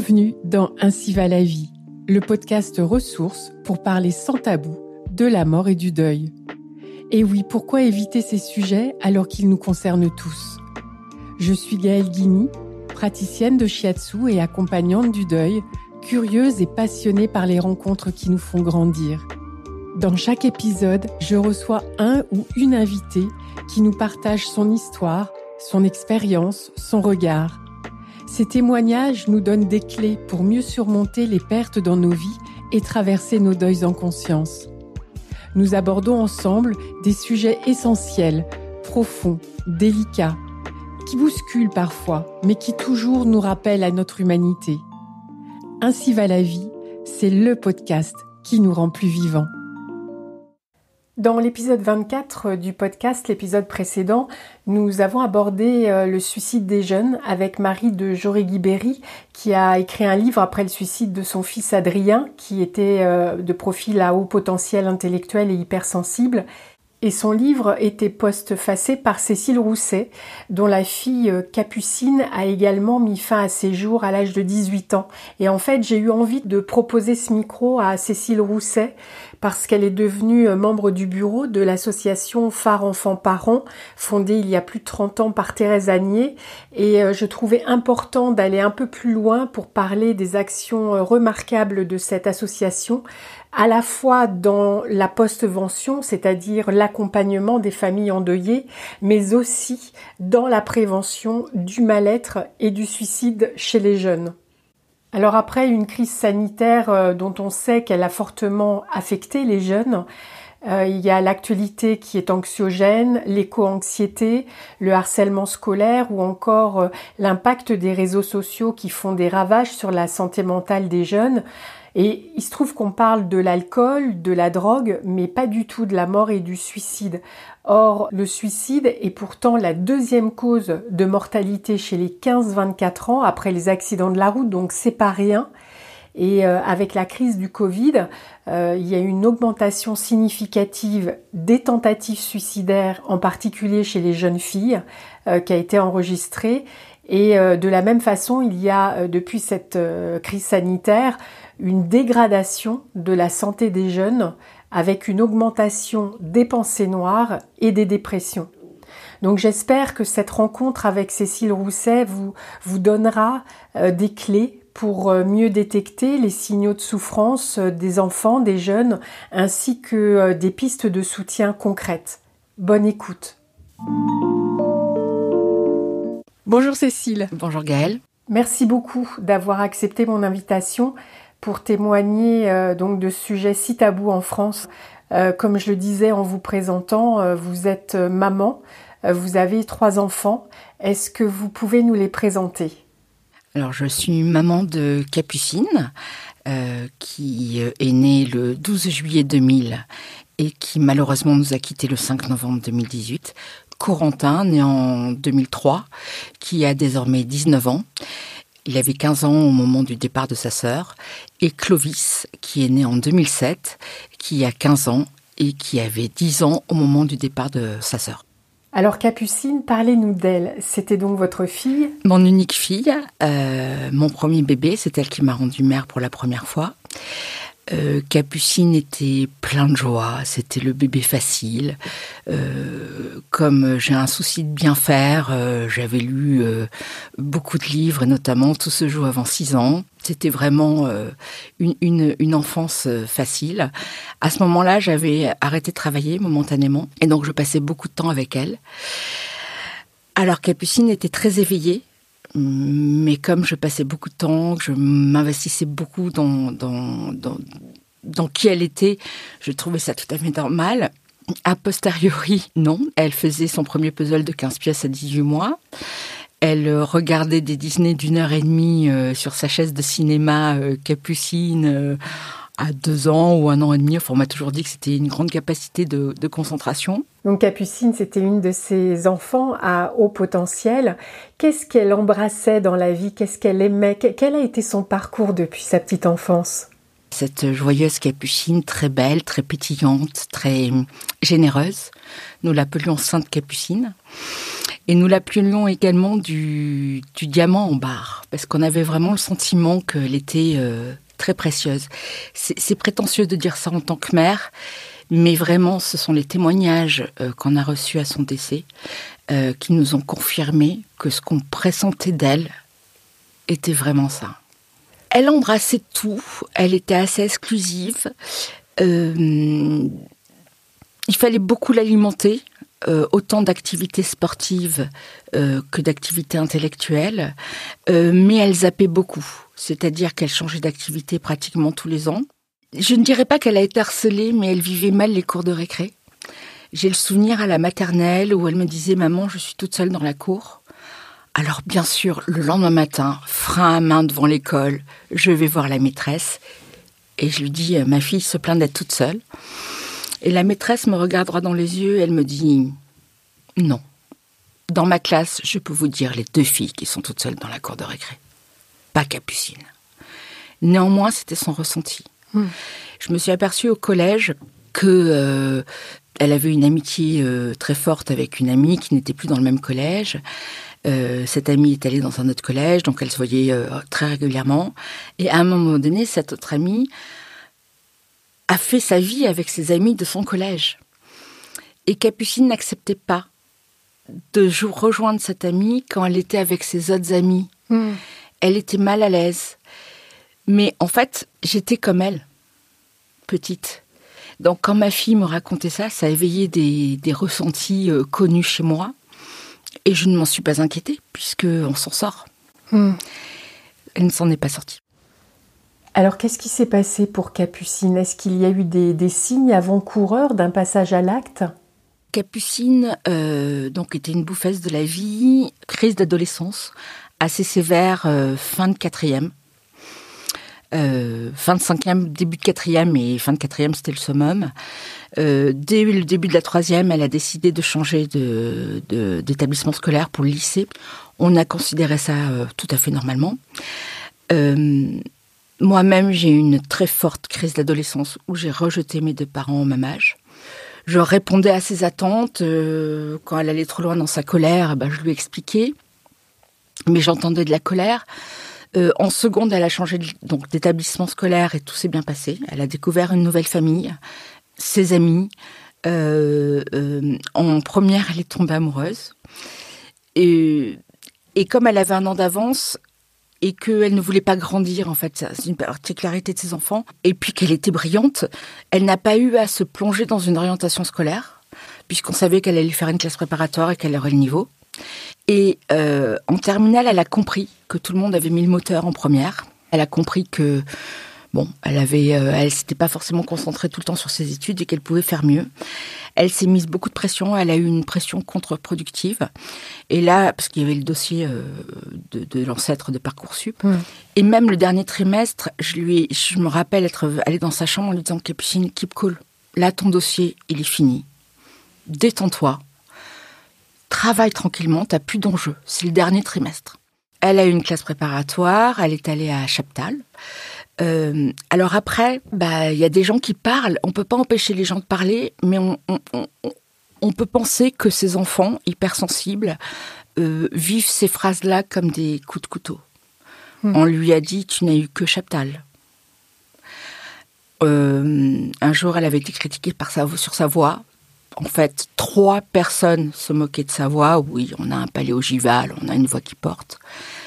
Bienvenue dans Ainsi va la vie, le podcast ressources pour parler sans tabou de la mort et du deuil. Et oui, pourquoi éviter ces sujets alors qu'ils nous concernent tous ? Je suis Gaëlle Guigny, praticienne de shiatsu et accompagnante du deuil, curieuse et passionnée par les rencontres qui nous font grandir. Dans chaque épisode, je reçois un ou une invitée qui nous partage son histoire, son expérience, son regard. Ces témoignages nous donnent des clés pour mieux surmonter les pertes dans nos vies et traverser nos deuils en conscience. Nous abordons ensemble des sujets essentiels, profonds, délicats, qui bousculent parfois, mais qui toujours nous rappellent à notre humanité. Ainsi va la vie, c'est le podcast qui nous rend plus vivants. Dans l'épisode 24 du podcast, l'épisode précédent, nous avons abordé le suicide des jeunes avec Marie de Jauregui-Berry qui a écrit un livre après le suicide de son fils Adrien qui était de profil à haut potentiel intellectuel et hypersensible. Et son livre était postfacé par Cécile Rousset, dont la fille Capucine a également mis fin à ses jours à l'âge de 18 ans. Et en fait, j'ai eu envie de proposer ce micro à Cécile Rousset parce qu'elle est devenue membre du bureau de l'association Phare Enfants Parents, fondée il y a plus de 30 ans par Thérèse Agnier. Et je trouvais important d'aller un peu plus loin pour parler des actions remarquables de cette association, à la fois dans la postvention, c'est-à-dire l'accompagnement des familles endeuillées, mais aussi dans la prévention du mal-être et du suicide chez les jeunes. Alors après une crise sanitaire dont on sait qu'elle a fortement affecté les jeunes, il y a l'actualité qui est anxiogène, l'éco-anxiété, le harcèlement scolaire ou encore l'impact des réseaux sociaux qui font des ravages sur la santé mentale des jeunes. Et il se trouve qu'on parle de l'alcool, de la drogue, mais pas du tout de la mort et du suicide. Or, le suicide est pourtant la deuxième cause de mortalité chez les 15-24 ans après les accidents de la route, donc c'est pas rien. Et avec la crise du Covid, il y a eu une augmentation significative des tentatives suicidaires, en particulier chez les jeunes filles, qui a été enregistrée. Et de la même façon, il y a depuis cette crise sanitaire une dégradation de la santé des jeunes avec une augmentation des pensées noires et des dépressions. Donc j'espère que cette rencontre avec Cécile Rousset vous donnera des clés pour mieux détecter les signaux de souffrance des enfants, des jeunes, ainsi que des pistes de soutien concrètes. Bonne écoute. Bonjour Cécile. Bonjour Gaëlle. Merci beaucoup d'avoir accepté mon invitation pour témoigner donc de sujets si tabous en France. Comme je le disais en vous présentant, vous êtes maman, vous avez 3 enfants. Est-ce que vous pouvez nous les présenter ? Alors je suis maman de Capucine, qui est née le 12 juillet 2000 et qui malheureusement nous a quittés le 5 novembre 2018. Corentin, né en 2003, qui a désormais 19 ans. Il avait 15 ans au moment du départ de sa sœur. Et Clovis, qui est né en 2007, qui a 15 ans et qui avait 10 ans au moment du départ de sa sœur. Alors Capucine, parlez-nous d'elle. C'était donc votre fille ? Mon unique fille, mon premier bébé, c'est elle qui m'a rendue mère pour la première fois. Capucine était plein de joie, c'était le bébé facile. Comme j'ai un souci de bien faire, j'avais lu beaucoup de livres, et notamment Tout se joue avant 6 ans. C'était vraiment une enfance facile. À ce moment-là, j'avais arrêté de travailler momentanément, et donc je passais beaucoup de temps avec elle. Alors Capucine était très éveillée, mais comme je passais beaucoup de temps, je m'investissais beaucoup dans qui elle était, je trouvais ça tout à fait normal. A posteriori, non. Elle faisait son premier puzzle de 15 pièces à 18 mois. Elle regardait des Disney d'1h30 sur sa chaise de cinéma Capucine à 2 ans ou 1 an et demi. Enfin, on m'a toujours dit que c'était une grande capacité de concentration. Donc Capucine, c'était une de ces enfants à haut potentiel. Qu'est-ce qu'elle embrassait dans la vie ? Qu'est-ce qu'elle aimait ? Quel a été son parcours depuis sa petite enfance ? Cette joyeuse Capucine, très belle, très pétillante, très généreuse. Nous l'appelions Sainte Capucine. Et nous l'appelions également du diamant en barre, parce qu'on avait vraiment le sentiment qu'elle était très précieuse. C'est prétentieux de dire ça en tant que mère, mais vraiment, ce sont les témoignages qu'on a reçus à son décès qui nous ont confirmé que ce qu'on pressentait d'elle était vraiment ça. Elle embrassait tout, elle était assez exclusive. Il fallait beaucoup l'alimenter, autant d'activités sportives que d'activités intellectuelles, mais elle zappait beaucoup, c'est-à-dire qu'elle changeait d'activité pratiquement tous les ans. Je ne dirais pas qu'elle a été harcelée, mais elle vivait mal les cours de récré. J'ai le souvenir à la maternelle où elle me disait « Maman, je suis toute seule dans la cour ». Alors bien sûr, le lendemain matin, frein à main devant l'école, je vais voir la maîtresse et je lui dis « Ma fille se plaint d'être toute seule ». Et la maîtresse me regarde droit dans les yeux et elle me dit « Non, dans ma classe, je peux vous dire les 2 filles qui sont toutes seules dans la cour de récré. Pas Capucine ». Néanmoins, c'était son ressenti. Je me suis aperçue au collège que elle avait une amitié très forte avec une amie qui n'était plus dans le même collège. Cette amie est allée dans un autre collège, donc elle se voyait très régulièrement. Et à un moment donné, cette autre amie a fait sa vie avec ses amis de son collège. Et Capucine n'acceptait pas de rejoindre cette amie quand elle était avec ses autres amis. Elle était mal à l'aise. Mais en fait, j'étais comme elle, petite. Donc quand ma fille me racontait ça, ça a éveillé des ressentis connus chez moi. Et je ne m'en suis pas inquiétée, puisqu'on s'en sort. Elle ne s'en est pas sortie. Alors, qu'est-ce qui s'est passé pour Capucine ? Est-ce qu'il y a eu des signes avant-coureurs d'un passage à l'acte ? Capucine donc était une bouffesse de la vie, crise d'adolescence, assez sévère, fin de 4e. Fin de 5e, début de 4e et fin de 4e, c'était le summum. Dès le début de la 3e, elle a décidé de changer d'établissement scolaire pour le lycée. On a considéré ça tout à fait normalement. Moi-même, j'ai eu une très forte crise d'adolescence où j'ai rejeté mes 2 parents au même âge. Je répondais à ses attentes. Quand elle allait trop loin dans sa colère, je lui expliquais. Mais j'entendais de la colère. En seconde, elle a changé donc d'établissement scolaire et tout s'est bien passé. Elle a découvert une nouvelle famille, ses amis. En première, elle est tombée amoureuse. Et comme elle avait 1 an d'avance et qu'elle ne voulait pas grandir, en fait, c'est une particularité de ses enfants, et puis qu'elle était brillante, elle n'a pas eu à se plonger dans une orientation scolaire, puisqu'on savait qu'elle allait faire une classe préparatoire et qu'elle aurait le niveau. Et en terminale, elle a compris que tout le monde avait mis le moteur en première. Elle a compris que elle s'était pas forcément concentrée tout le temps sur ses études et qu'elle pouvait faire mieux. Elle s'est mise beaucoup de pression. Elle a eu une pression contre-productive. Et là, parce qu'il y avait le dossier de l'ancêtre de Parcoursup. Et même le dernier trimestre, je me rappelle être allée dans sa chambre en lui disant « Capucine, keep cool. Là, ton dossier, il est fini. Détends-toi. Travaille tranquillement, t'as plus d'enjeux. C'est le dernier trimestre. » Elle a eu une classe préparatoire, elle est allée à Chaptal. Alors après, y a des gens qui parlent. On peut pas empêcher les gens de parler, mais on peut penser que ces enfants hypersensibles vivent ces phrases-là comme des coups de couteau. On lui a dit « Tu n'as eu que Chaptal ». Un jour, elle avait été critiquée sur sa voix. En fait, 3 personnes se moquaient de sa voix. Oui, on a un palais ogival, on a une voix qui porte.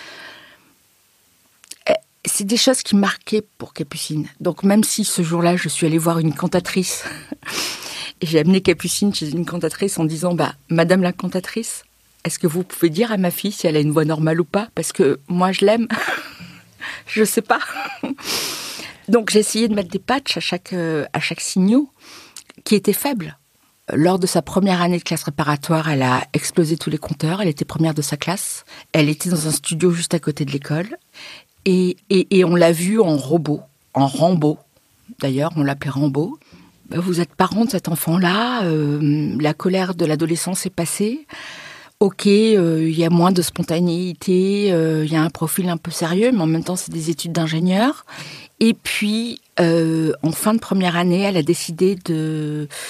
C'est des choses qui marquaient pour Capucine. Donc même si ce jour-là, je suis allée voir une cantatrice, et j'ai amené Capucine chez une cantatrice en disant « Madame la cantatrice, est-ce que vous pouvez dire à ma fille si elle a une voix normale ou pas ? Parce que moi, je l'aime. Je sais pas. » Donc j'ai essayé de mettre des patchs à chaque signaux qui étaient faibles. Lors de sa première année de classe préparatoire, elle a explosé tous les compteurs. Elle était première de sa classe. Elle était dans un studio juste à côté de l'école. Et on l'a vue en robot, en Rambo. D'ailleurs, on l'appelait Rambo. Vous êtes parent de cet enfant-là. La colère de l'adolescence est passée. Ok, il y a moins de spontanéité. Il y a un profil un peu sérieux, mais en même temps, c'est des études d'ingénieur. Et puis, en fin de première année, elle a décidé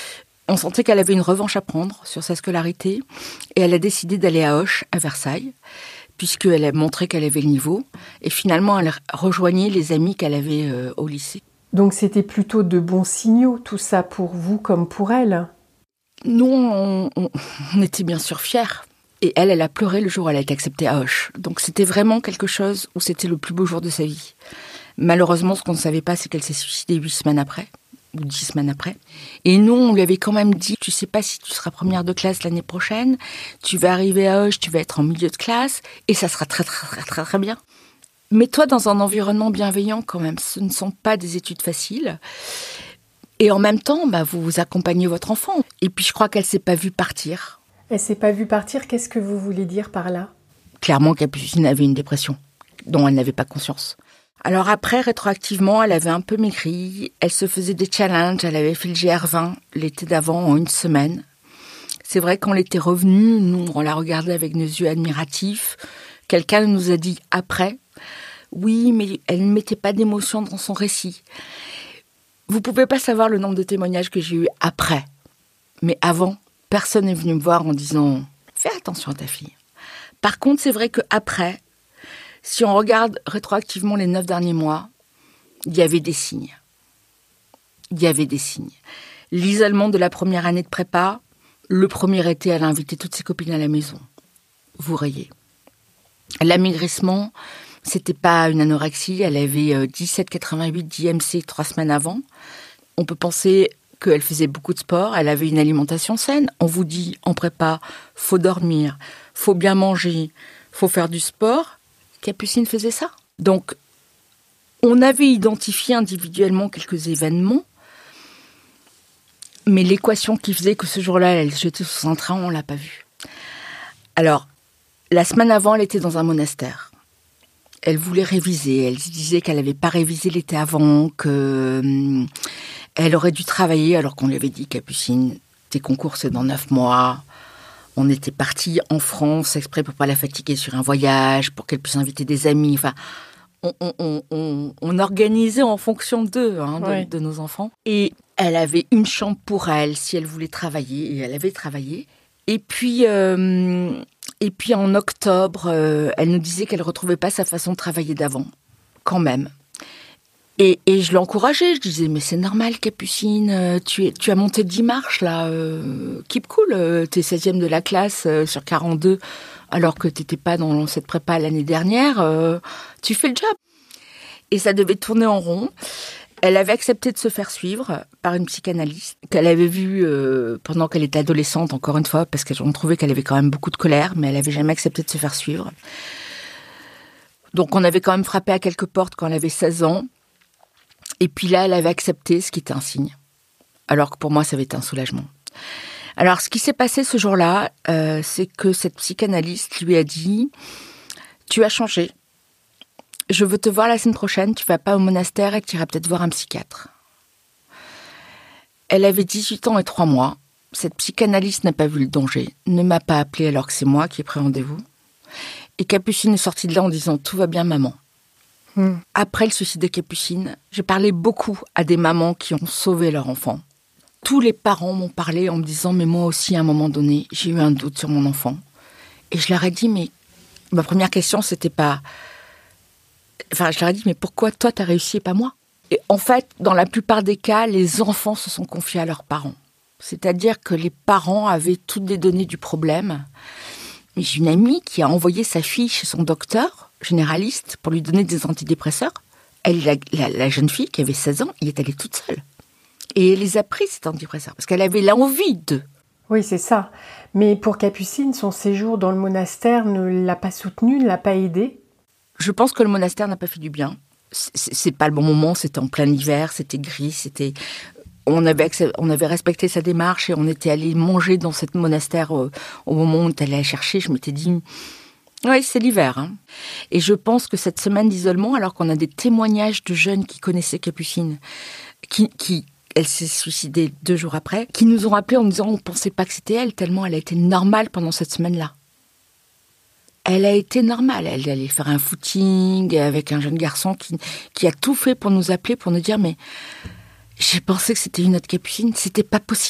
On sentait qu'elle avait une revanche à prendre sur sa scolarité et elle a décidé d'aller à Auch, à Versailles, puisqu'elle a montré qu'elle avait le niveau. Et finalement, elle rejoignait les amis qu'elle avait au lycée. Donc c'était plutôt de bons signaux, tout ça, pour vous comme pour elle. Nous, on était bien sûr fiers. Et elle a pleuré le jour où elle a été acceptée à Auch. Donc c'était vraiment quelque chose où c'était le plus beau jour de sa vie. Malheureusement, ce qu'on ne savait pas, c'est qu'elle s'est suicidée 8 semaines après, ou 10 semaines après. Et nous, on lui avait quand même dit, tu sais pas si tu seras première de classe l'année prochaine, tu vas arriver à Auch, tu vas être en milieu de classe, et ça sera très très très très très bien. Mets-toi dans un environnement bienveillant quand même, ce ne sont pas des études faciles. Et en même temps, vous accompagnez votre enfant. Et puis je crois qu'elle s'est pas vue partir. Elle s'est pas vue partir, qu'est-ce que vous voulez dire par là ? Clairement, Capucine avait une dépression, dont elle n'avait pas conscience. Alors après, rétroactivement, elle avait un peu maigri, elle se faisait des challenges, elle avait fait le GR20 l'été d'avant en 1 semaine. C'est vrai qu'on était revenus, nous, on la regardait avec nos yeux admiratifs. Quelqu'un nous a dit après, oui, mais elle ne mettait pas d'émotion dans son récit. Vous pouvez pas savoir le nombre de témoignages que j'ai eu après. Mais avant, personne n'est venu me voir en disant « Fais attention à ta fille ». Par contre, c'est vrai qu'après, si on regarde rétroactivement les 9 derniers mois, il y avait des signes. Il y avait des signes. L'isolement de la première année de prépa, le premier été, elle a invité toutes ses copines à la maison. Vous riez. L'amaigrissement, c'était pas une anorexie, elle avait 17,88 d'IMC 3 semaines avant. On peut penser qu'elle faisait beaucoup de sport, elle avait une alimentation saine. On vous dit en prépa, faut dormir, faut bien manger, faut faire du sport. Capucine faisait ça. Donc, on avait identifié individuellement quelques événements, mais l'équation qui faisait que ce jour-là, elle se jetait sous un train, on l'a pas vue. Alors, la semaine avant, elle était dans un monastère. Elle voulait réviser. Elle disait qu'elle n'avait pas révisé l'été avant, qu'elle aurait dû travailler, alors qu'on lui avait dit, Capucine, tes concours, c'est dans 9 mois. On était partis en France exprès pour pas la fatiguer sur un voyage, pour qu'elle puisse inviter des amis. Enfin, on organisait en fonction d'eux, de nos enfants. Et elle avait une chambre pour elle si elle voulait travailler, et elle avait travaillé. Et puis en octobre, elle nous disait qu'elle ne retrouvait pas sa façon de travailler d'avant, quand même. Et je l'encourageais, je disais, mais c'est normal, Capucine, tu as monté 10 marches, là, keep cool, t'es 16e de la classe sur 42, alors que t'étais pas dans cette prépa l'année dernière, tu fais le job. Et ça devait tourner en rond. Elle avait accepté de se faire suivre par une psychanalyste qu'elle avait vue pendant qu'elle était adolescente, encore une fois, parce qu'on trouvait qu'elle avait quand même beaucoup de colère, mais elle n'avait jamais accepté de se faire suivre. Donc on avait quand même frappé à quelques portes quand elle avait 16 ans. Et puis là, elle avait accepté, ce qui était un signe. Alors que pour moi, ça avait été un soulagement. Alors, ce qui s'est passé ce jour-là, c'est que cette psychanalyste lui a dit « Tu as changé. Je veux te voir la semaine prochaine, tu vas pas au monastère et tu iras peut-être voir un psychiatre. » Elle avait 18 ans et 3 mois. Cette psychanalyste n'a pas vu le danger, ne m'a pas appelée alors que c'est moi qui ai pris rendez-vous. Et Capucine est sortie de là en disant « Tout va bien, maman. » Après le suicide de Capucine, j'ai parlé beaucoup à des mamans qui ont sauvé leur enfant. Tous les parents m'ont parlé en me disant « Mais moi aussi, à un moment donné, j'ai eu un doute sur mon enfant. » Et je leur ai dit « Mais ma première question, c'était pas... » Enfin, je leur ai dit « Mais pourquoi toi, t'as réussi et pas moi ?» Et en fait, dans la plupart des cas, les enfants se sont confiés à leurs parents. C'est-à-dire que les parents avaient toutes les données du problème. Mais j'ai une amie qui a envoyé sa fille chez son docteur généraliste pour lui donner des antidépresseurs. Elle, la jeune fille qui avait 16 ans, y est allée toute seule. Et elle les a pris, ces antidépresseurs, parce qu'elle avait l'envie d'eux. Oui, c'est ça. Mais pour Capucine, son séjour dans le monastère ne l'a pas soutenue, ne l'a pas aidée. Je pense que le monastère n'a pas fait du bien. C'est pas le bon moment, c'était en plein hiver, c'était gris, on avait respecté sa démarche et on était allé manger dans ce monastère au moment où on est allé la chercher. Je m'étais dit... Oui, c'est l'hiver. Hein. Et je pense que cette semaine d'isolement, alors qu'on a des témoignages de jeunes qui connaissaient Capucine, elle s'est suicidée 2 jours après, qui nous ont appelés en nous disant on ne pensait pas que c'était elle, tellement elle a été normale pendant cette semaine-là. Elle a été normale. Elle allait faire un footing avec un jeune garçon qui a tout fait pour nous appeler, pour nous dire mais j'ai pensé que c'était une autre Capucine, c'était pas possible.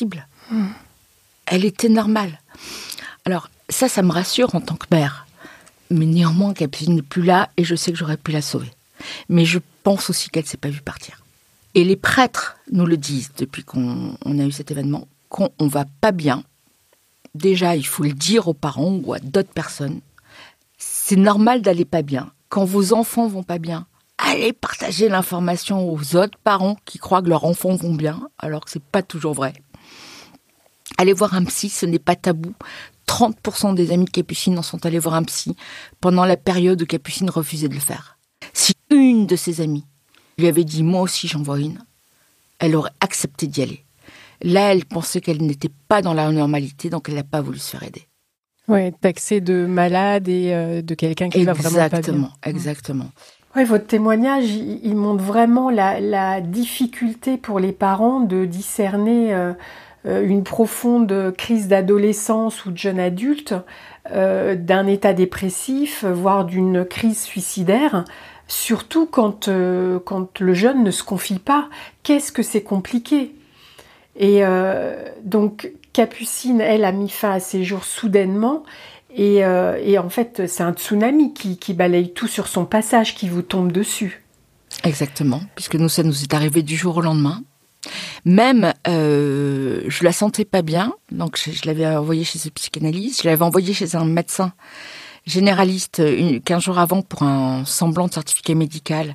Elle était normale. Alors, ça me rassure en tant que mère. Mais néanmoins, Capucine n'est plus là et je sais que j'aurais pu la sauver. Mais je pense aussi qu'elle ne s'est pas vue partir. Et les prêtres nous le disent depuis qu'on a eu cet événement, quand on ne va pas bien, déjà, il faut le dire aux parents ou à d'autres personnes. C'est normal d'aller pas bien. Quand vos enfants vont pas bien, allez partager l'information aux autres parents qui croient que leurs enfants vont bien, alors que c'est pas toujours vrai. Allez voir un psy, ce n'est pas tabou. 30% des amis de Capucine en sont allés voir un psy pendant la période où Capucine refusait de le faire. Si une de ses amies lui avait dit « moi aussi j'en vois une », elle aurait accepté d'y aller. Là, elle pensait qu'elle n'était pas dans la normalité, donc elle n'a pas voulu se faire aider. Ouais, taxé de malade et de quelqu'un qui va vraiment pas bien. Exactement. Ouais, votre témoignage, il montre vraiment la difficulté pour les parents de discerner une profonde crise d'adolescence ou de jeune adulte, d'un état dépressif, voire d'une crise suicidaire, surtout quand le jeune ne se confie pas. Qu'est-ce que c'est compliqué ? Et donc, Capucine, elle, a mis fin à ses jours soudainement. Et en fait, c'est un tsunami qui balaye tout sur son passage, qui vous tombe dessus. Exactement, puisque ça nous est arrivé du jour au lendemain. Même, je la sentais pas bien, donc je l'avais envoyée chez ce psychanalyste. Je l'avais envoyée chez un médecin généraliste 15 jours avant pour un semblant de certificat médical.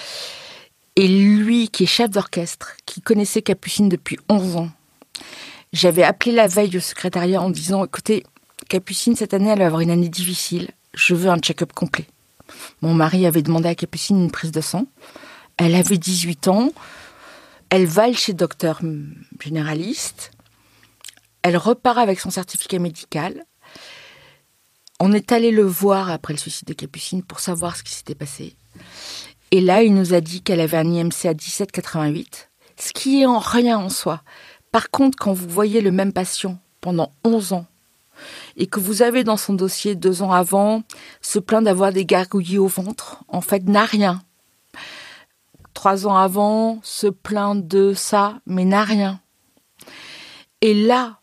Et lui, qui est chef d'orchestre, qui connaissait Capucine depuis 11 ans, j'avais appelé la veille au secrétariat en disant « Écoutez, Capucine, cette année, elle va avoir une année difficile. Je veux un check-up complet. » Mon mari avait demandé à Capucine une prise de sang. Elle avait 18 ans. Elle va chez docteur généraliste. Elle repart avec son certificat médical. On est allé le voir après le suicide de Capucine pour savoir ce qui s'était passé. Et là, il nous a dit qu'elle avait un IMC à 17,88, ce qui est en rien en soi. Par contre, quand vous voyez le même patient pendant 11 ans, et que vous avez dans son dossier 2 ans avant, se plaint d'avoir des gargouillis au ventre, en fait, n'a rien. 3 ans avant, se plaint de ça, mais n'a rien. Et là,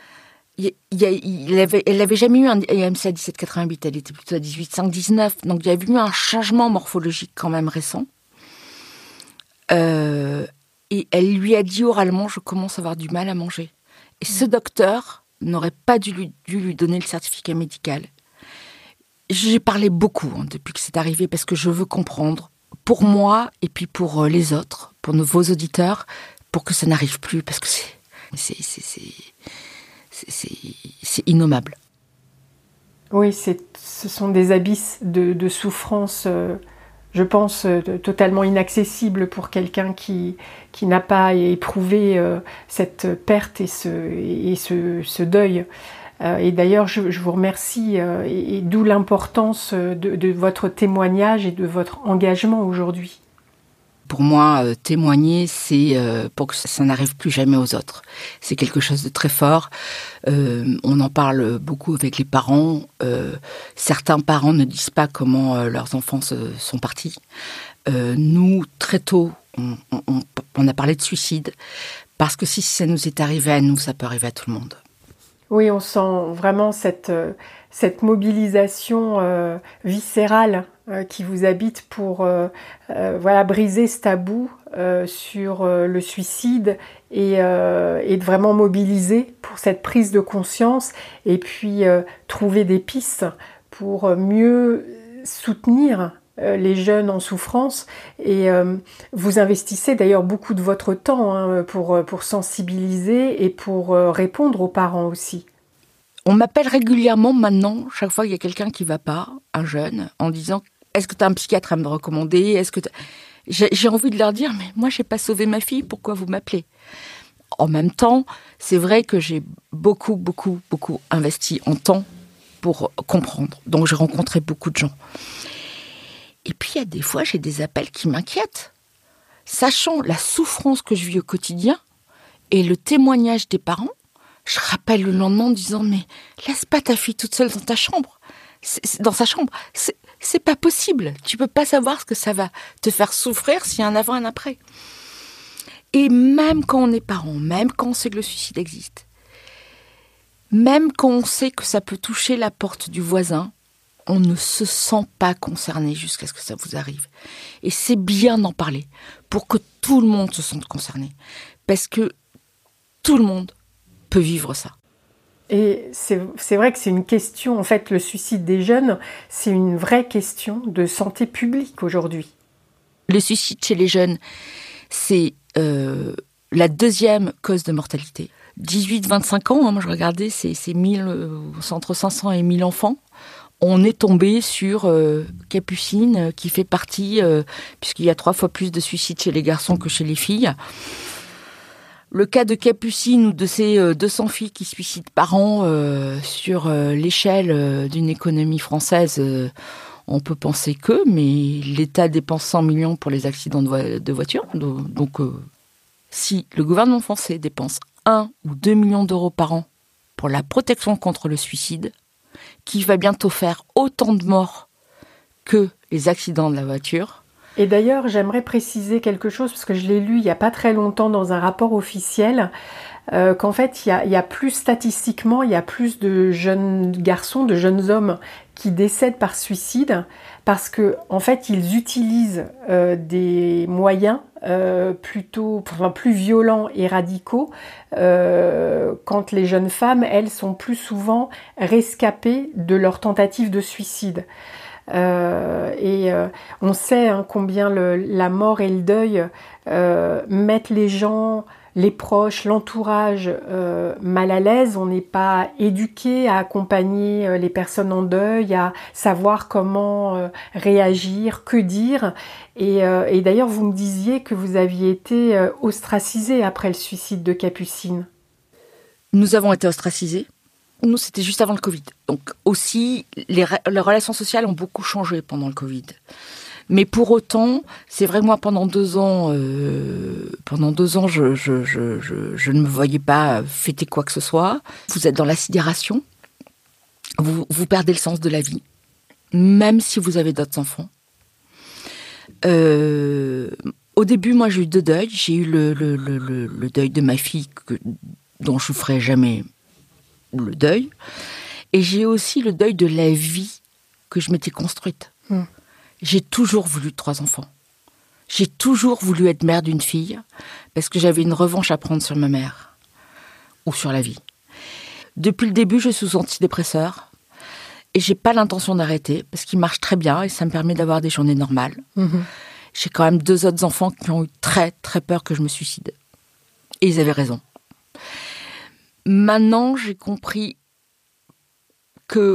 elle n'avait jamais eu un IMC à 17,88, elle était plutôt à 18,5, 19. Donc, il y avait eu un changement morphologique quand même récent. Et elle lui a dit oralement, je commence à avoir du mal à manger. Et ce docteur n'aurait pas dû lui donner le certificat médical. J'ai parlé beaucoup depuis que c'est arrivé, parce que je veux comprendre, pour moi et puis pour les autres, pour vos auditeurs, pour que ça n'arrive plus, parce que c'est innommable. Oui, ce sont des abysses de souffrance, je pense, totalement inaccessibles pour quelqu'un qui n'a pas éprouvé cette perte et ce deuil. Et d'ailleurs, je vous remercie, et d'où l'importance de votre témoignage et de votre engagement aujourd'hui. Pour moi, témoigner, c'est pour que ça n'arrive plus jamais aux autres. C'est quelque chose de très fort. On en parle beaucoup avec les parents. Certains parents ne disent pas comment leurs enfants sont partis. Nous, très tôt, on a parlé de suicide, parce que si ça nous est arrivé à nous, ça peut arriver à tout le monde. Oui, on sent vraiment cette mobilisation viscérale qui vous habite pour briser ce tabou sur le suicide et de vraiment mobiliser pour cette prise de conscience et puis trouver des pistes pour mieux soutenir les jeunes en souffrance. Et vous investissez d'ailleurs beaucoup de votre temps pour sensibiliser et pour répondre aux parents aussi. On m'appelle régulièrement maintenant, chaque fois qu'il y a quelqu'un qui ne va pas, un jeune, en disant « Est-ce que tu as un psychiatre à me recommander ? J'ai envie de leur dire « Mais moi, je n'ai pas sauvé ma fille, pourquoi vous m'appelez ?» En même temps, c'est vrai que j'ai beaucoup, beaucoup, beaucoup investi en temps pour comprendre. Donc, j'ai rencontré beaucoup de gens. Et puis, il y a des fois, j'ai des appels qui m'inquiètent. Sachant la souffrance que je vis au quotidien et le témoignage des parents, je rappelle le lendemain en disant « Mais laisse pas ta fille toute seule dans ta chambre. Dans sa chambre. C'est pas possible. Tu peux pas savoir ce que ça va te faire souffrir s'il y a un avant et un après. » Et même quand on est parent, même quand on sait que le suicide existe, Même quand on sait que ça peut toucher la porte du voisin, on ne se sent pas concerné jusqu'à ce que ça vous arrive. Et c'est bien d'en parler pour que tout le monde se sente concerné. Parce que tout le monde peut vivre ça. Et c'est vrai que c'est une question, en fait, le suicide des jeunes, c'est une vraie question de santé publique aujourd'hui. Le suicide chez les jeunes, c'est la deuxième cause de mortalité. 18-25 ans, moi je regardais, c'est entre 500 et 1000 enfants. On est tombé sur Capucine, qui fait partie, puisqu'il y a 3 fois plus de suicides chez les garçons que chez les filles. Le cas de Capucine ou de ces 200 filles qui se suicident par an sur l'échelle d'une économie française, on peut penser que, mais l'État dépense 100 millions pour les accidents de voiture. Donc, si le gouvernement français dépense 1 ou 2 millions d'euros par an pour la protection contre le suicide, qui va bientôt faire autant de morts que les accidents de la voiture. Et d'ailleurs, j'aimerais préciser quelque chose, parce que je l'ai lu il n'y a pas très longtemps dans un rapport officiel, qu'en fait, il y a plus statistiquement, il y a plus de jeunes garçons, de jeunes hommes qui décèdent par suicide, parce que en fait, ils utilisent des moyens plus violents et radicaux, quand les jeunes femmes, elles, sont plus souvent rescapées de leur tentative de suicide. On sait combien la mort et le deuil mettent les gens, les proches, l'entourage mal à l'aise. On n'est pas éduqué à accompagner les personnes en deuil, à savoir comment réagir, que dire. Et d'ailleurs, vous me disiez que vous aviez été ostracisé après le suicide de Capucine. Nous avons été ostracisés. Nous, c'était juste avant le Covid. Donc aussi, les relations sociales ont beaucoup changé pendant le Covid. Mais pour autant, c'est vrai que moi, pendant 2 ans, je ne me voyais pas fêter quoi que ce soit. Vous êtes dans la sidération. Vous perdez le sens de la vie. Même si vous avez d'autres enfants. Au début, moi, j'ai eu 2 deuils. J'ai eu le deuil de ma fille dont je ne ferai jamais le deuil, et j'ai aussi le deuil de la vie que je m'étais construite. J'ai toujours voulu 3 enfants. J'ai toujours voulu être mère d'une fille, parce que j'avais une revanche à prendre sur ma mère, ou sur la vie. Depuis le début, je suis sous antidépresseur, et j'ai pas l'intention d'arrêter, parce qu'il marche très bien, et ça me permet d'avoir des journées normales. J'ai quand même 2 autres enfants qui ont eu très très peur que je me suicide. Et ils avaient raison. Maintenant, j'ai compris que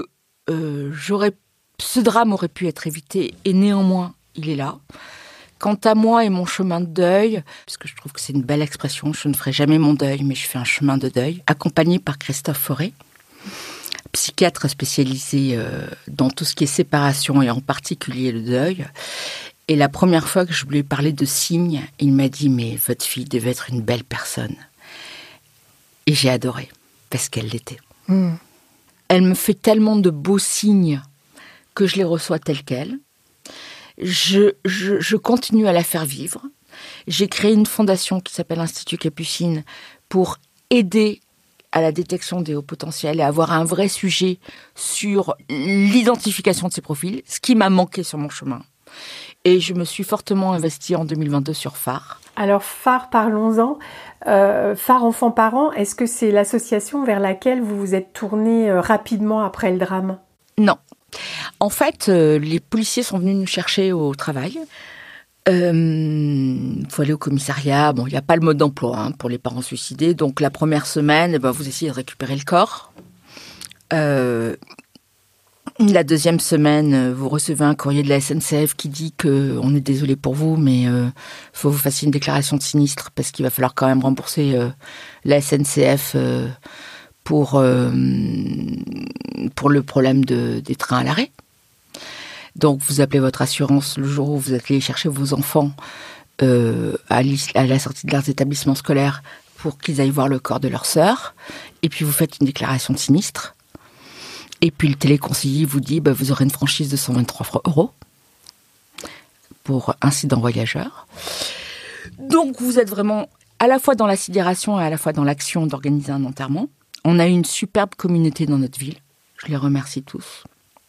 ce drame aurait pu être évité, et néanmoins, il est là. Quant à moi et mon chemin de deuil, parce que je trouve que c'est une belle expression, je ne ferai jamais mon deuil, mais je fais un chemin de deuil, accompagné par Christophe Fauré, psychiatre spécialisé dans tout ce qui est séparation, et en particulier le deuil. Et la première fois que je lui ai parlé de signes, il m'a dit « Mais votre fille devait être une belle personne ». Et j'ai adoré, parce qu'elle l'était. Elle me fait tellement de beaux signes que je les reçois tels quels. Je continue à la faire vivre. J'ai créé une fondation qui s'appelle Institut Capucine pour aider à la détection des hauts potentiels et avoir un vrai sujet sur l'identification de ces profils, ce qui m'a manqué sur mon chemin. Et je me suis fortement investie en 2022 sur Phare. Alors Phare, parlons-en. Phare Enfants Parents, est-ce que c'est l'association vers laquelle vous vous êtes tourné rapidement après le drame ? Non. En fait, les policiers sont venus nous chercher au travail. Faut aller au commissariat. Bon, il n'y a pas le mode d'emploi pour les parents suicidés. Donc la première semaine, vous essayez de récupérer le corps. La deuxième semaine, vous recevez un courrier de la SNCF qui dit que on est désolé pour vous, mais faut que vous fassiez une déclaration de sinistre parce qu'il va falloir quand même rembourser la SNCF pour le problème des trains à l'arrêt. Donc vous appelez votre assurance le jour où vous allez chercher vos enfants à la sortie de leurs établissements scolaires pour qu'ils aillent voir le corps de leur sœur, et puis vous faites une déclaration de sinistre. Et puis le téléconseiller vous dit vous aurez une franchise de 123 € pour incident voyageur. Donc vous êtes vraiment à la fois dans la sidération et à la fois dans l'action d'organiser un enterrement. On a eu une superbe communauté dans notre ville. Je les remercie tous.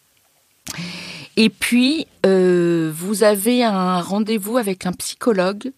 Et puis, vous avez un rendez-vous avec un psychologue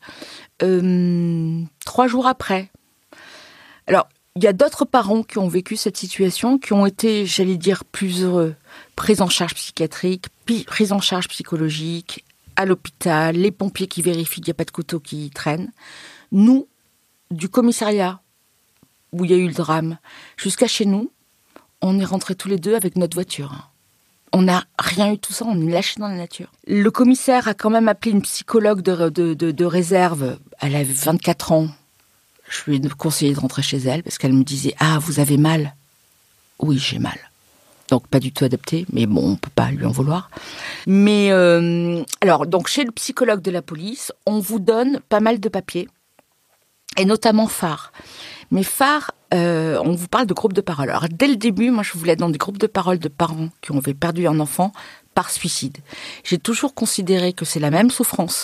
3 jours après. Alors, il y a d'autres parents qui ont vécu cette situation, qui ont été, j'allais dire, plus heureux. Prise en charge psychiatrique, prise en charge psychologique, à l'hôpital, les pompiers qui vérifient qu'il n'y a pas de couteau qui traîne. Nous, du commissariat où il y a eu le drame, jusqu'à chez nous, on est rentrés tous les 2 avec notre voiture. On n'a rien eu de tout ça, on est lâchés dans la nature. Le commissaire a quand même appelé une psychologue de réserve. Elle avait 24 ans. Je lui ai conseillé de rentrer chez elle parce qu'elle me disait « Ah, vous avez mal ?» Oui, j'ai mal. Donc, pas du tout adapté, mais bon, on ne peut pas lui en vouloir. Mais, alors, donc, chez le psychologue de la police, on vous donne pas mal de papiers, et notamment Phare. Mais Phare, on vous parle de groupes de parole. Alors, dès le début, moi, je voulais être dans des groupes de parole de parents qui ont perdu un enfant par suicide. J'ai toujours considéré que c'est la même souffrance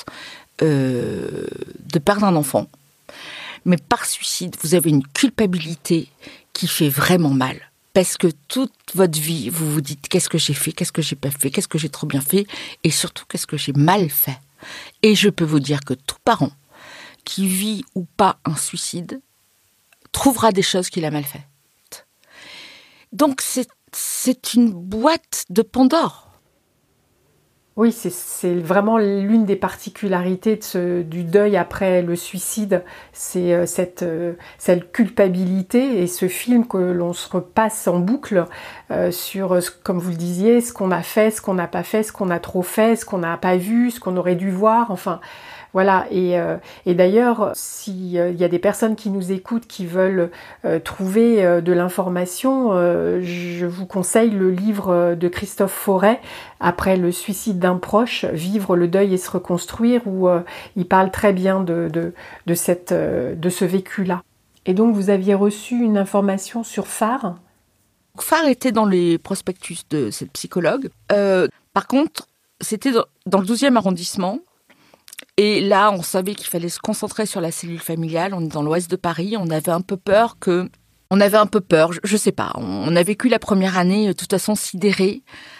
de perdre un enfant. Mais par suicide, vous avez une culpabilité qui fait vraiment mal. Parce que toute votre vie, vous vous dites qu'est-ce que j'ai fait, qu'est-ce que j'ai pas fait, qu'est-ce que j'ai trop bien fait, et surtout qu'est-ce que j'ai mal fait. Et je peux vous dire que tout parent qui vit ou pas un suicide trouvera des choses qu'il a mal faites. Donc c'est une boîte de Pandore. Oui, c'est vraiment l'une des particularités du deuil après le suicide, c'est cette culpabilité et ce film que l'on se repasse en boucle sur, comme vous le disiez, ce qu'on a fait, ce qu'on n'a pas fait, ce qu'on a trop fait, ce qu'on n'a pas vu, ce qu'on aurait dû voir, enfin... Voilà, et d'ailleurs, s'il y a des personnes qui nous écoutent, qui veulent trouver de l'information, je vous conseille le livre de Christophe Forêt, Après le suicide d'un proche, Vivre le deuil et se reconstruire, où il parle très bien de ce vécu-là. Et donc, vous aviez reçu une information sur Phare ? Phare était dans les prospectus de cette psychologue. Par contre, c'était dans le 12e arrondissement. Et là, on savait qu'il fallait se concentrer sur la cellule familiale. On est dans l'ouest de Paris. On avait un peu peur, je sais pas. On a vécu la première année, de toute façon, sidérés.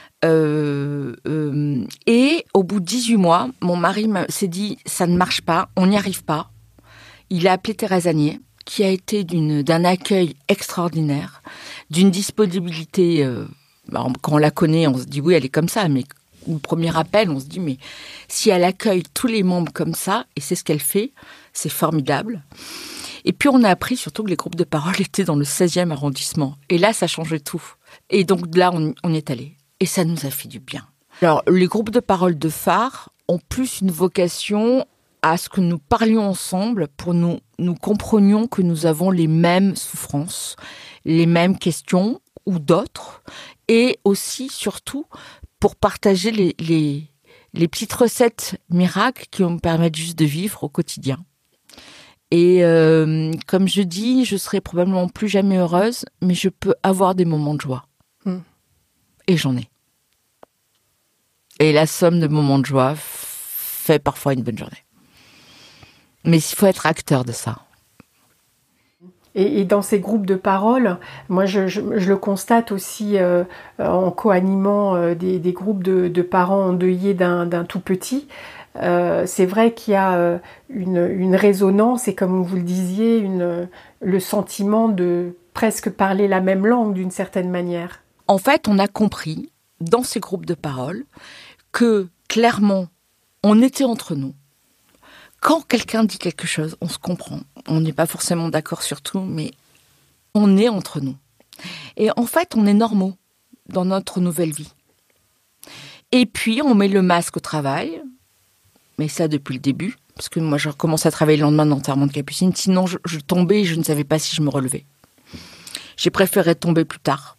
Et au bout de 18 mois, mon mari s'est dit, ça ne marche pas, on n'y arrive pas. Il a appelé Thérèse Agnier, qui a été d'un accueil extraordinaire, d'une disponibilité. Quand on la connaît, on se dit, oui, elle est comme ça, mais au premier appel, on se dit, mais si elle accueille tous les membres comme ça, et c'est ce qu'elle fait, c'est formidable. Et puis, on a appris surtout que les groupes de parole étaient dans le 16e arrondissement. Et là, ça changeait tout. Et donc, là, on y est allé. Et ça nous a fait du bien. Alors, les groupes de parole de Phare ont plus une vocation à ce que nous parlions ensemble pour nous comprenions que nous avons les mêmes souffrances, les mêmes questions ou d'autres, et aussi, surtout, pour partager les petites recettes miracles qui me permettent juste de vivre au quotidien. Et comme je dis, je serai probablement plus jamais heureuse, mais je peux avoir des moments de joie. Et j'en ai. Et la somme de moments de joie fait parfois une bonne journée. Mais il faut être acteur de ça. Et dans ces groupes de parole, moi je le constate aussi en co-animant des groupes de parents endeuillés d'un tout petit. C'est vrai qu'il y a une résonance et comme vous le disiez, le sentiment de presque parler la même langue d'une certaine manière. En fait, on a compris dans ces groupes de parole que clairement, on était entre nous. Quand quelqu'un dit quelque chose, on se comprend. On n'est pas forcément d'accord sur tout, mais on est entre nous. Et en fait, on est normaux dans notre nouvelle vie. Et puis, on met le masque au travail, mais ça depuis le début, parce que moi, je recommençais à travailler le lendemain d'enterrement de Capucine, sinon je tombais et je ne savais pas si je me relevais. J'ai préféré tomber plus tard.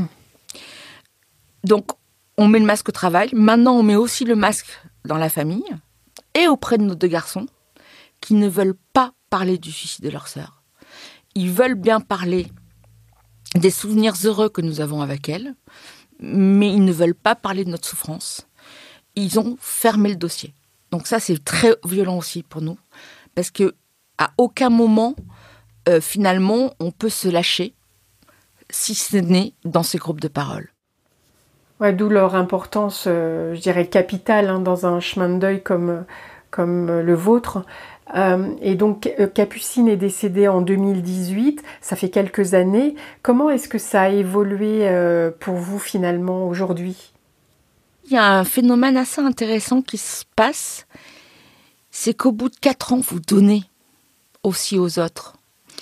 Donc, on met le masque au travail. Maintenant, on met aussi le masque dans la famille et auprès de nos 2 garçons qui ne veulent pas parler du suicide de leur sœur. Ils veulent bien parler des souvenirs heureux que nous avons avec elle, mais ils ne veulent pas parler de notre souffrance. Ils ont fermé le dossier. Donc ça, c'est très violent aussi pour nous, parce que à aucun moment, finalement, on peut se lâcher si ce n'est dans ces groupes de parole. Ouais, d'où leur importance, je dirais, capitale dans un chemin de deuil comme le vôtre. Et donc, Capucine est décédée en 2018, ça fait quelques années. Comment est-ce que ça a évolué pour vous finalement aujourd'hui ? Il y a un phénomène assez intéressant qui se passe, c'est qu'au bout de 4 ans, vous donnez aussi aux autres.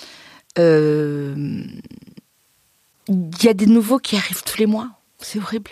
Il y a des nouveaux qui arrivent tous les mois. C'est horrible.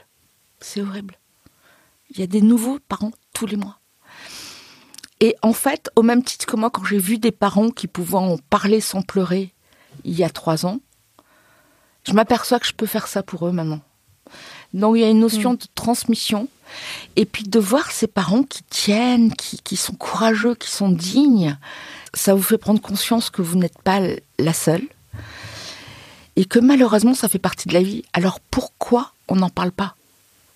Il y a des nouveaux parents tous les mois. Et en fait, au même titre que moi, quand j'ai vu des parents qui pouvaient en parler sans pleurer il y a 3 ans, je m'aperçois que je peux faire ça pour eux maintenant. Donc il y a une notion de transmission. Et puis de voir ces parents qui tiennent, qui sont courageux, qui sont dignes, ça vous fait prendre conscience que vous n'êtes pas la seule. Et que malheureusement, ça fait partie de la vie. Alors pourquoi on n'en parle pas ? Pourquoi ?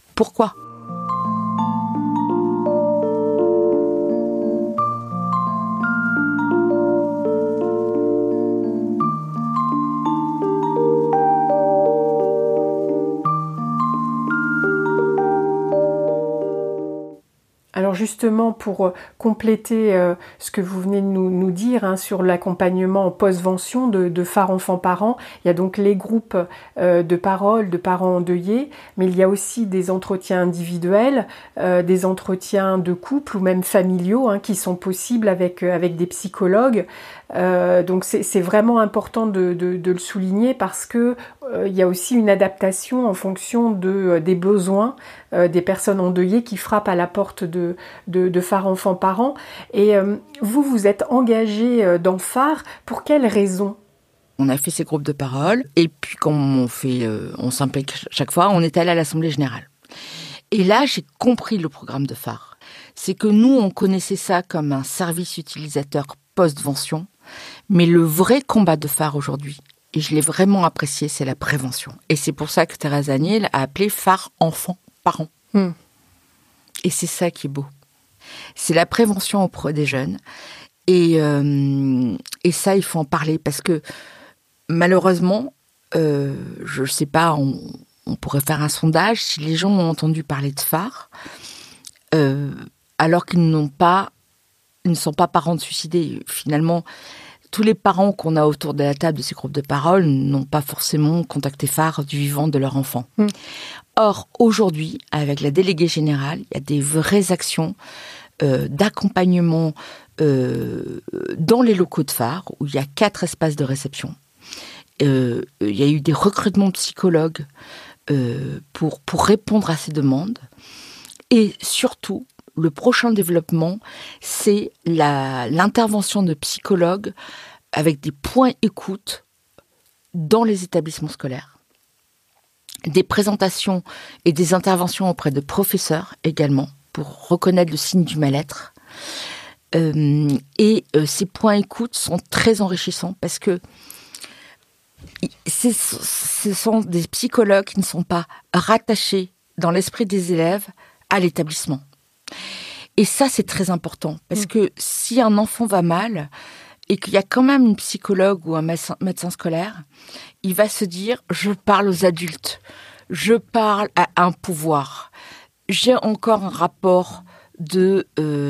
Alors justement, pour compléter ce que vous venez de nous dire sur l'accompagnement en postvention de Phare Enfants Parents, il y a donc les groupes de parole de parents endeuillés, mais il y a aussi des entretiens individuels, des entretiens de couple ou même familiaux qui sont possibles avec des psychologues. Donc c'est vraiment important de le souligner parce que il y a aussi une adaptation en fonction des besoins des personnes endeuillées qui frappent à la porte de Phare Enfants Parents. Et vous êtes engagé dans Phare pour quelles raisons ? On a fait ces groupes de parole et puis quand on s'implique chaque fois, on est allé à l'Assemblée Générale. Et là, j'ai compris le programme de Phare. C'est que nous, on connaissait ça comme un service utilisateur post-vention, mais le vrai combat de Phare aujourd'hui, et je l'ai vraiment apprécié, c'est la prévention. Et c'est pour ça que Thérèse Aniel a appelé Phare Enfants Parents. Et c'est ça qui est beau. C'est la prévention auprès des jeunes. Et ça, il faut en parler parce que malheureusement, je ne sais pas, on pourrait faire un sondage si les gens ont entendu parler de Phare, alors qu'ils ne sont pas parents de suicidés. Finalement, tous les parents qu'on a autour de la table de ces groupes de parole n'ont pas forcément contacté Phare du vivant de leur enfant. Or, aujourd'hui, avec la déléguée générale, il y a des vraies actions d'accompagnement dans les locaux de Phare, où il y a 4 espaces de réception. Il y a eu des recrutements de psychologues pour répondre à ces demandes. Et surtout, le prochain développement, c'est l'intervention de psychologues avec des points écoute dans les établissements scolaires. Des présentations et des interventions auprès de professeurs également, pour reconnaître le signe du mal-être. Ces points écoute sont très enrichissants parce que ce sont des psychologues qui ne sont pas rattachés dans l'esprit des élèves à l'établissement. Et ça, c'est très important parce que si un enfant va mal et qu'il y a quand même une psychologue ou un médecin scolaire, il va se dire « je parle aux adultes, je parle à un pouvoir, j'ai encore un rapport de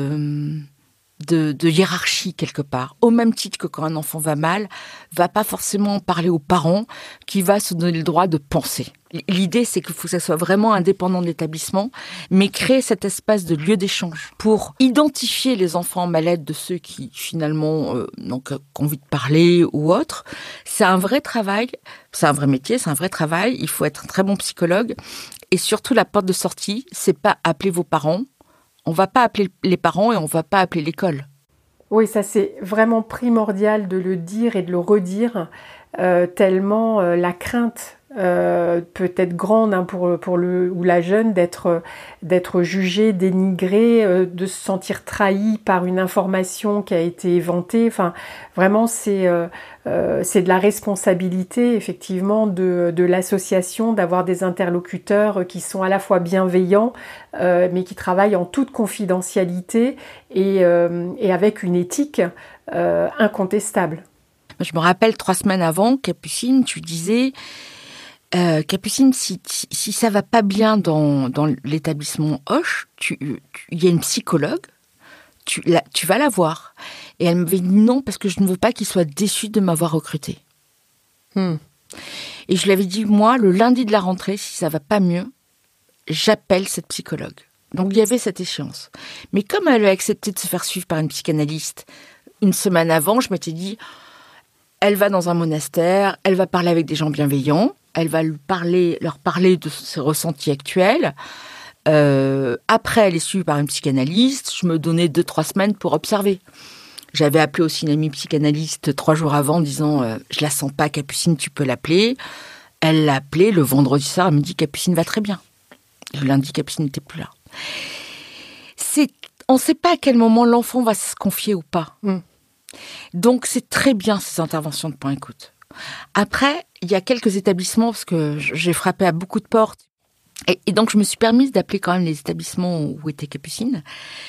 hiérarchie quelque part. » Au même titre que quand un enfant va mal, va pas forcément en parler aux parents qui va se donner le droit de penser. L'idée, c'est qu'il faut que ça soit vraiment indépendant de l'établissement, mais créer cet espace de lieu d'échange pour identifier les enfants malades de ceux qui, finalement, n'ont qu'envie de parler ou autre. C'est un vrai travail, c'est un vrai métier, c'est un vrai travail. Il faut être un très bon psychologue. Et surtout, la porte de sortie, c'est pas appeler vos parents. On va pas appeler les parents et on va pas appeler l'école. Oui, ça c'est vraiment primordial de le dire et de le redire, tellement la crainte peut être grande pour le ou la jeune d'être jugée, dénigrée, de se sentir trahie par une information qui a été éventée. Enfin, vraiment c'est de la responsabilité effectivement de l'association d'avoir des interlocuteurs qui sont à la fois bienveillants mais qui travaillent en toute confidentialité et avec une éthique incontestable. Je me rappelle 3 semaines avant, Capucine, tu disais Capucine, si ça va pas bien dans l'établissement Hoche, il y a une psychologue, tu vas la voir. Et elle m'avait dit non, parce que je ne veux pas qu'il soit déçu de m'avoir recrutée. Et je lui avais dit, moi, le lundi de la rentrée, si ça va pas mieux, j'appelle cette psychologue. Donc il y avait cette échéance. Mais comme elle a accepté de se faire suivre par une psychanalyste une semaine avant, je m'étais dit, elle va dans un monastère, elle va parler avec des gens bienveillants, elle va leur parler de ses ressentis actuels. Après, elle est suivie par une psychanalyste. Je me donnais 2-3 semaines pour observer. J'avais appelé aussi une amie psychanalyste 3 jours avant en disant je la sens pas, Capucine, tu peux l'appeler. Elle l'a appelée le vendredi soir, elle me dit Capucine va très bien. Le lundi, Capucine n'était plus là. On ne sait pas à quel moment l'enfant va se confier ou pas. Donc c'est très bien ces interventions de point écoute. Après, il y a quelques établissements, parce que j'ai frappé à beaucoup de portes, et donc je me suis permise d'appeler quand même les établissements où était Capucine.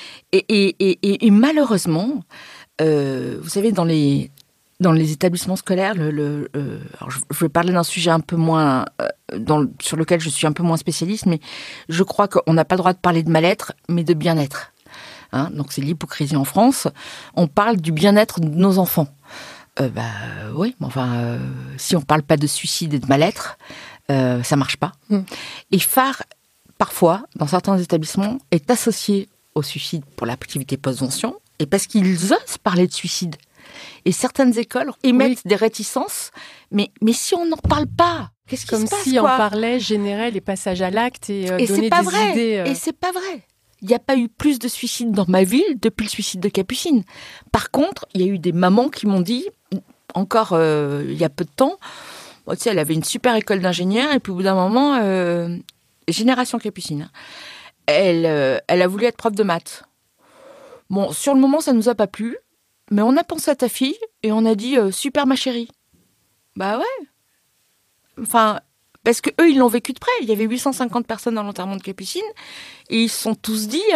Et malheureusement, vous savez, dans les établissements scolaires, alors je vais parler d'un sujet un peu moins sur lequel je suis un peu moins spécialiste, mais je crois qu'on n'a pas le droit de parler de mal-être, mais de bien-être. Donc c'est l'hypocrisie en France. On parle du bien-être de nos enfants. Oui, mais enfin, si on parle pas de suicide et de mal-être, ça marche pas. Et phare, parfois, dans certains établissements, est associé au suicide pour l'activité post-vention, et parce qu'ils osent parler de suicide. Et certaines écoles émettent des réticences, mais si on n'en parle pas, qu'est-ce qui se passe, Comme si on parlait, générait les passages à l'acte et donnait des idées. Et c'est pas vrai. Il n'y a pas eu plus de suicides dans ma ville depuis le suicide de Capucine. Par contre, il y a eu des mamans qui m'ont dit, encore il y a peu de temps, tu sais, elle avait une super école d'ingénieur, et puis au bout d'un moment, génération Capucine, elle a voulu être prof de maths. Bon, sur le moment, ça nous a pas plu, mais on a pensé à ta fille, et on a dit, super ma chérie. Bah ouais. Enfin, parce que eux, ils l'ont vécu de près. Il y avait 850 personnes dans l'enterrement de Capucine, et ils se sont tous dit,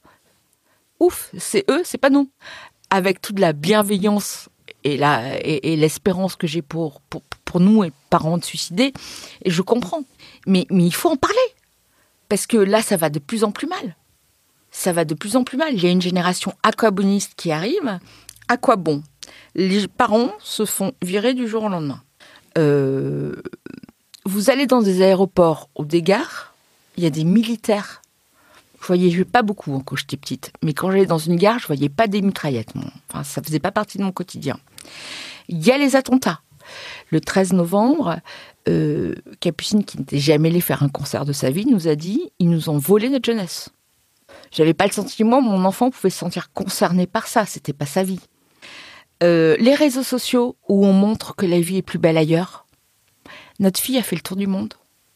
ouf, c'est eux, c'est pas nous. Avec toute la bienveillance et l'espérance que j'ai pour nous, et parents de suicidés, et je comprends. Mais il faut en parler. Parce que là, ça va de plus en plus mal. Ça va de plus en plus mal. Il y a une génération aquaboniste qui arrive. À quoi bon ? Les parents se font virer du jour au lendemain. Vous allez dans des aéroports ou des gares, il y a des militaires. Je voyais pas beaucoup quand j'étais petite, mais quand j'allais dans une gare, je voyais pas des mitraillettes. Enfin, ça faisait pas partie de mon quotidien. Il y a les attentats. Le 13 novembre, Capucine, qui n'était jamais allée faire un concert de sa vie, nous a dit « Ils nous ont volé notre jeunesse ». J'avais pas le sentiment, mon enfant pouvait se sentir concerné par ça, c'était pas sa vie. Les réseaux sociaux où on montre que la vie est plus belle ailleurs. Notre fille a fait le tour du monde.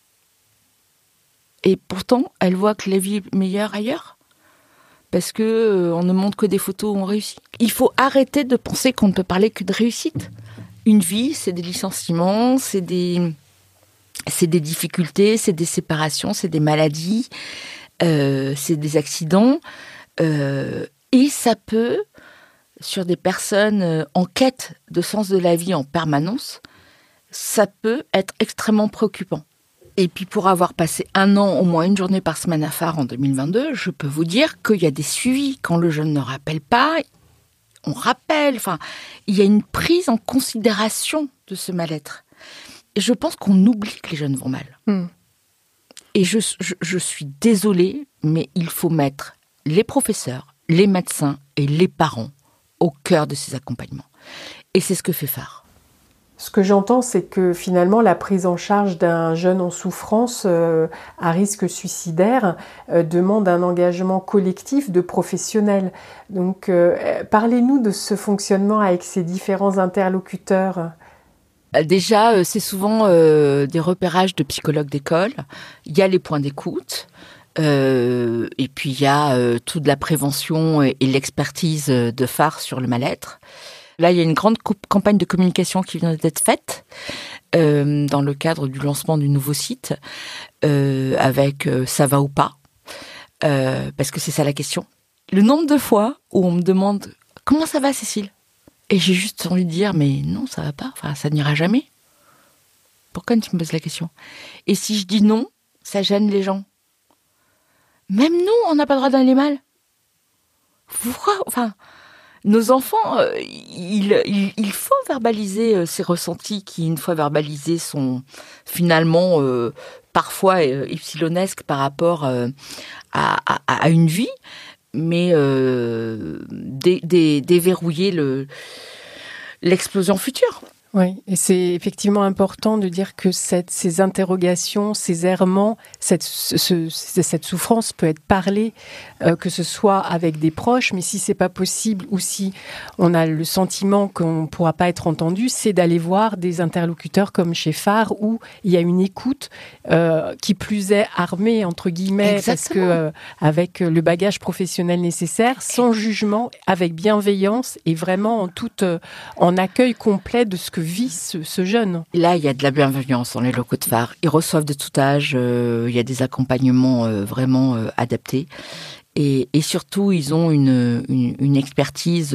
Et pourtant, elle voit que la vie est meilleure ailleurs. Parce que on ne montre que des photos où on réussit. Il faut arrêter de penser qu'on ne peut parler que de réussite. Une vie, c'est des licenciements, c'est des difficultés, c'est des séparations, c'est des maladies, c'est des accidents. Et ça peut, sur des personnes en quête de sens de la vie en permanence, ça peut être extrêmement préoccupant. Et puis pour avoir passé 1 an, au moins une journée par semaine à Phare en 2022, je peux vous dire qu'il y a des suivis. Quand le jeune ne rappelle pas, on rappelle. Enfin, il y a une prise en considération de ce mal-être. Et je pense qu'on oublie que les jeunes vont mal. Et je suis désolée, mais il faut mettre les professeurs, les médecins et les parents au cœur de ces accompagnements. Et c'est ce que fait Phare. Ce que j'entends, c'est que finalement, la prise en charge d'un jeune en souffrance à risque suicidaire demande un engagement collectif de professionnels. Donc, parlez-nous de ce fonctionnement avec ces différents interlocuteurs. Déjà, c'est souvent des repérages de psychologues d'école. Il y a les points d'écoute. Et puis, il y a toute la prévention et l'expertise de Phare sur le mal-être. Là, il y a une grande campagne de communication qui vient d'être faite dans le cadre du lancement du nouveau site avec « ça va ou pas ?» parce que c'est ça la question. Le nombre de fois où on me demande « Comment ça va, Cécile ?» Et j'ai juste envie de dire « Mais non, ça va pas, enfin, ça n'ira jamais. » Pourquoi tu me poses la question ? Et si je dis non, ça gêne les gens. Même nous, on n'a pas le droit d'aller mal. Pourquoi ? Enfin, nos enfants, il faut verbaliser ces ressentis qui, une fois verbalisés, sont finalement parfois epsilonesques par rapport à une vie, mais déverrouiller l'explosion future. Oui, et c'est effectivement important de dire que ces interrogations, ces errements, cette souffrance peut être parlée, que ce soit avec des proches, mais si c'est pas possible ou si on a le sentiment qu'on ne pourra pas être entendu, c'est d'aller voir des interlocuteurs comme chez Phare où il y a une écoute qui plus est armée entre guillemets. Exactement. Parce que avec le bagage professionnel nécessaire, sans jugement, avec bienveillance et vraiment en accueil complet de ce que vit ce jeune. Là, il y a de la bienveillance dans les locaux de Phare. Ils reçoivent de tout âge. Il y a des accompagnements vraiment adaptés. Et surtout, ils ont une expertise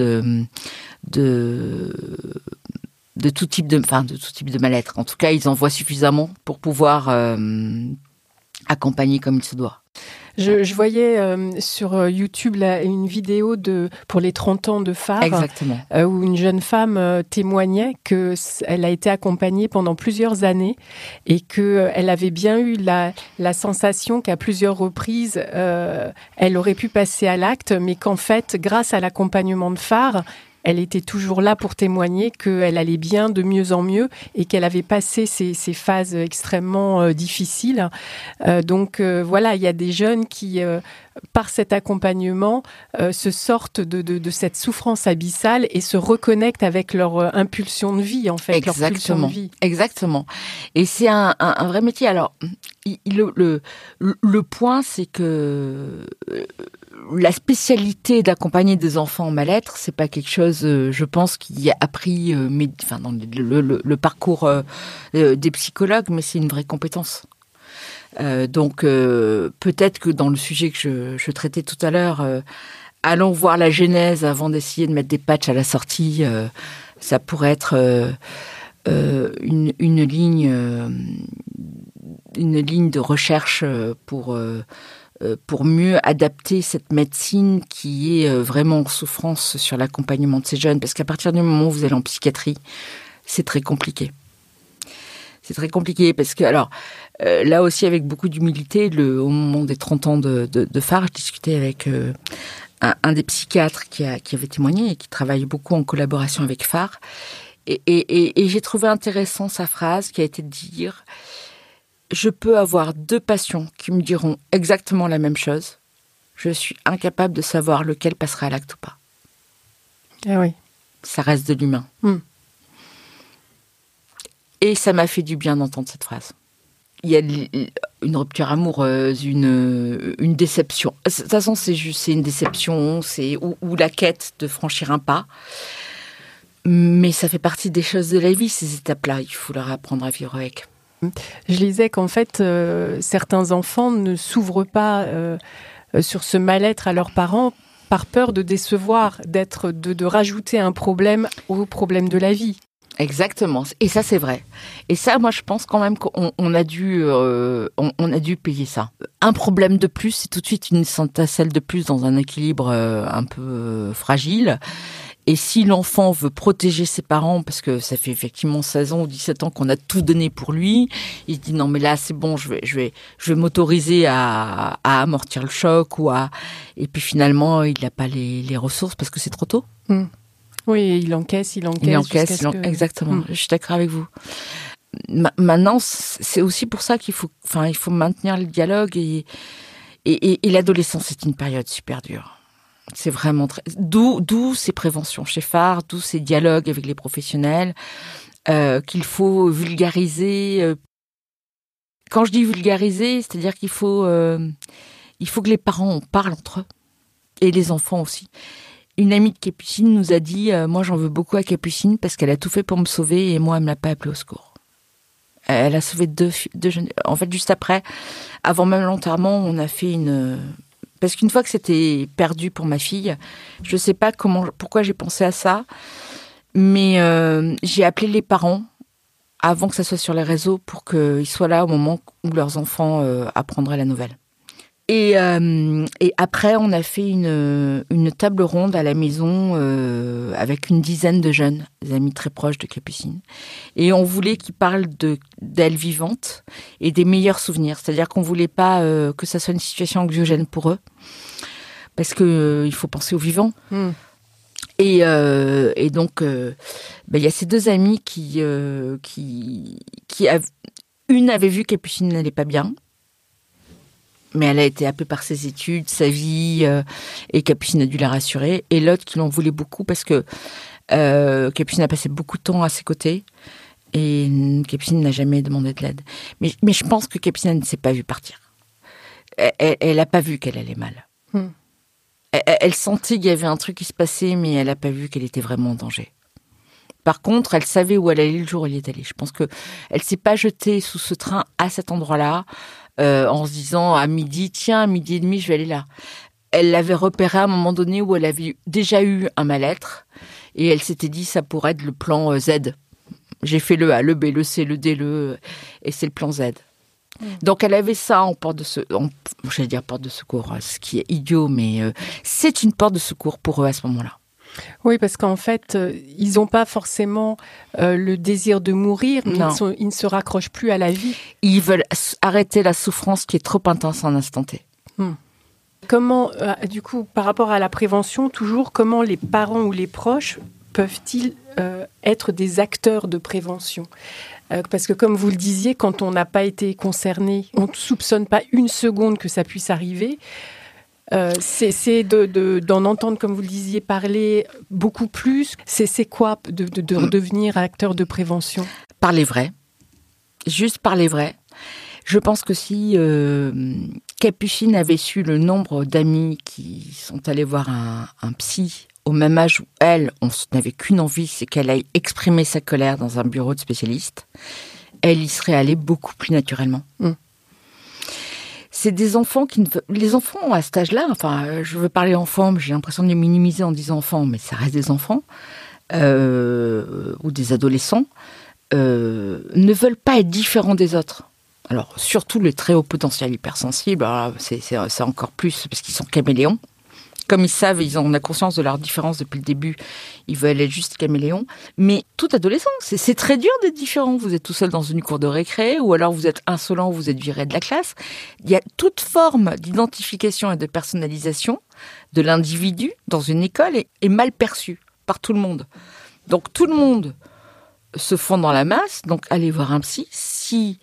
de tout type de mal-être. En tout cas, ils en voient suffisamment pour pouvoir accompagner comme il se doit. Je voyais sur YouTube une vidéo pour les 30 ans de Phare. Exactement. Où une jeune femme témoignait qu'elle a été accompagnée pendant plusieurs années et qu'elle avait bien eu la sensation qu'à plusieurs reprises, elle aurait pu passer à l'acte, mais qu'en fait, grâce à l'accompagnement de Phare, elle était toujours là pour témoigner qu'elle allait bien de mieux en mieux et qu'elle avait passé ces phases extrêmement difficiles. Donc voilà, il y a des jeunes qui, par cet accompagnement, se sortent de cette souffrance abyssale et se reconnectent avec leur impulsion de vie, en fait. Exactement. Leur pulsion de vie. Exactement. Et c'est un vrai métier. Alors, le point, c'est que la spécialité d'accompagner des enfants en mal-être, c'est pas quelque chose, je pense, qui a appris dans le parcours des psychologues, mais c'est une vraie compétence. Donc, peut-être que dans le sujet que je traitais tout à l'heure, allons voir la genèse avant d'essayer de mettre des patchs à la sortie, ça pourrait être une ligne de recherche pour mieux adapter cette médecine qui est vraiment en souffrance sur l'accompagnement de ces jeunes. Parce qu'à partir du moment où vous allez en psychiatrie, c'est très compliqué. C'est très compliqué parce que, alors, là aussi, avec beaucoup d'humilité, au moment des 30 ans de Phare, je discutais avec un des psychiatres qui avait témoigné et qui travaille beaucoup en collaboration avec Phare. Et j'ai trouvé intéressant sa phrase qui a été de dire: je peux avoir 2 patients qui me diront exactement la même chose. Je suis incapable de savoir lequel passera à l'acte ou pas. Ah oui. Ça reste de l'humain. Et ça m'a fait du bien d'entendre cette phrase. Il y a une rupture amoureuse, une déception. De toute façon, c'est une déception, ou la quête de franchir un pas. Mais ça fait partie des choses de la vie, ces étapes-là. Il faut leur apprendre à vivre avec. Je lisais qu'en fait, certains enfants ne s'ouvrent pas sur ce mal-être à leurs parents par peur de décevoir, de rajouter un problème au problème de la vie. Exactement. Et ça, c'est vrai. Et ça, moi, je pense quand même qu'on a dû payer ça. Un problème de plus, c'est tout de suite une centacelle de plus dans un équilibre un peu fragile. Et si l'enfant veut protéger ses parents, parce que ça fait effectivement 16 ans ou 17 ans qu'on a tout donné pour lui, il se dit non mais là c'est bon, je vais m'autoriser à amortir le choc et puis finalement il n'a pas les ressources parce que c'est trop tôt. Oui, il encaisse. Exactement. Je suis d'accord avec vous. Maintenant, c'est aussi pour ça il faut maintenir le dialogue et l'adolescence, c'est une période super dure. C'est vraiment d'où ces préventions chez Phare, d'où ces dialogues avec les professionnels qu'il faut vulgariser. Quand je dis vulgariser, c'est-à-dire qu'il faut que les parents en parlent entre eux et les enfants aussi. Une amie de Capucine nous a dit moi j'en veux beaucoup à Capucine parce qu'elle a tout fait pour me sauver et moi elle me l'a pas appelée au secours. Elle a sauvé deux jeunes. En fait, juste après, avant même l'enterrement, on a fait parce qu'une fois que c'était perdu pour ma fille, je sais pas pourquoi j'ai pensé à ça, mais j'ai appelé les parents avant que ça soit sur les réseaux pour qu'ils soient là au moment où leurs enfants apprendraient la nouvelle. Et après, on a fait une table ronde à la maison avec une dizaine de jeunes, des amis très proches de Capucine. Et on voulait qu'ils parlent d'elle vivante et des meilleurs souvenirs. C'est-à-dire qu'on voulait pas que ça soit une situation anxiogène pour eux. Parce que il faut penser aux vivants. Et donc, il y a ces deux amies qui une avait vu que Capucine n'allait pas bien. Mais elle a été happée par ses études, sa vie, et Capucine a dû la rassurer. Et l'autre qui l'en voulait beaucoup parce que Capucine a passé beaucoup de temps à ses côtés et Capucine n'a jamais demandé de l'aide. Mais je pense que Capucine ne s'est pas vue partir. Elle n'a pas vu qu'elle allait mal. Elle sentait qu'il y avait un truc qui se passait, mais elle n'a pas vu qu'elle était vraiment en danger. Par contre, elle savait où elle allait le jour où elle y est allée. Je pense qu'elle ne s'est pas jetée sous ce train à cet endroit-là, en se disant à midi, tiens, à 12h30, je vais aller là. Elle l'avait repéré à un moment donné où elle avait déjà eu un mal-être et elle s'était dit ça pourrait être le plan Z. J'ai fait le A, le B, le C, le D, et c'est le plan Z. Donc elle avait ça en porte de secours, ce qui est idiot, mais c'est une porte de secours pour eux à ce moment-là. Oui, parce qu'en fait, ils n'ont pas forcément le désir de mourir, mais ils ne se raccrochent plus à la vie. Ils veulent arrêter la souffrance qui est trop intense en instant T. Comment, du coup, par rapport à la prévention, toujours, comment les parents ou les proches peuvent-ils être des acteurs de prévention ? Parce que comme vous le disiez, quand on n'a pas été concerné, on ne soupçonne pas une seconde que ça puisse arriver. C'est d'en entendre, comme vous le disiez, parler beaucoup plus. C'est quoi de devenir acteur de prévention ? Parler vrai. Juste parler vrai. Je pense que si Capucine avait su le nombre d'amis qui sont allés voir un psy au même âge où elle, on n'avait qu'une envie, c'est qu'elle aille exprimer sa colère dans un bureau de spécialiste, elle y serait allée beaucoup plus naturellement. C'est des enfants les enfants à cet âge-là, enfin, je veux parler enfants, mais j'ai l'impression de les minimiser en disant enfants, mais ça reste des enfants, ou des adolescents, ne veulent pas être différents des autres. Alors, surtout les très hauts potentiels hypersensibles, c'est encore plus, parce qu'ils sont caméléons. Comme ils savent, on a conscience de leur différence depuis le début, ils veulent être juste caméléons. Mais tout adolescent, c'est très dur d'être différent. Vous êtes tout seul dans une cour de récré, ou alors vous êtes insolent, vous êtes viré de la classe. Il y a toute forme d'identification et de personnalisation de l'individu dans une école est mal perçue par tout le monde. Donc tout le monde se fond dans la masse, donc allez voir un psy. Si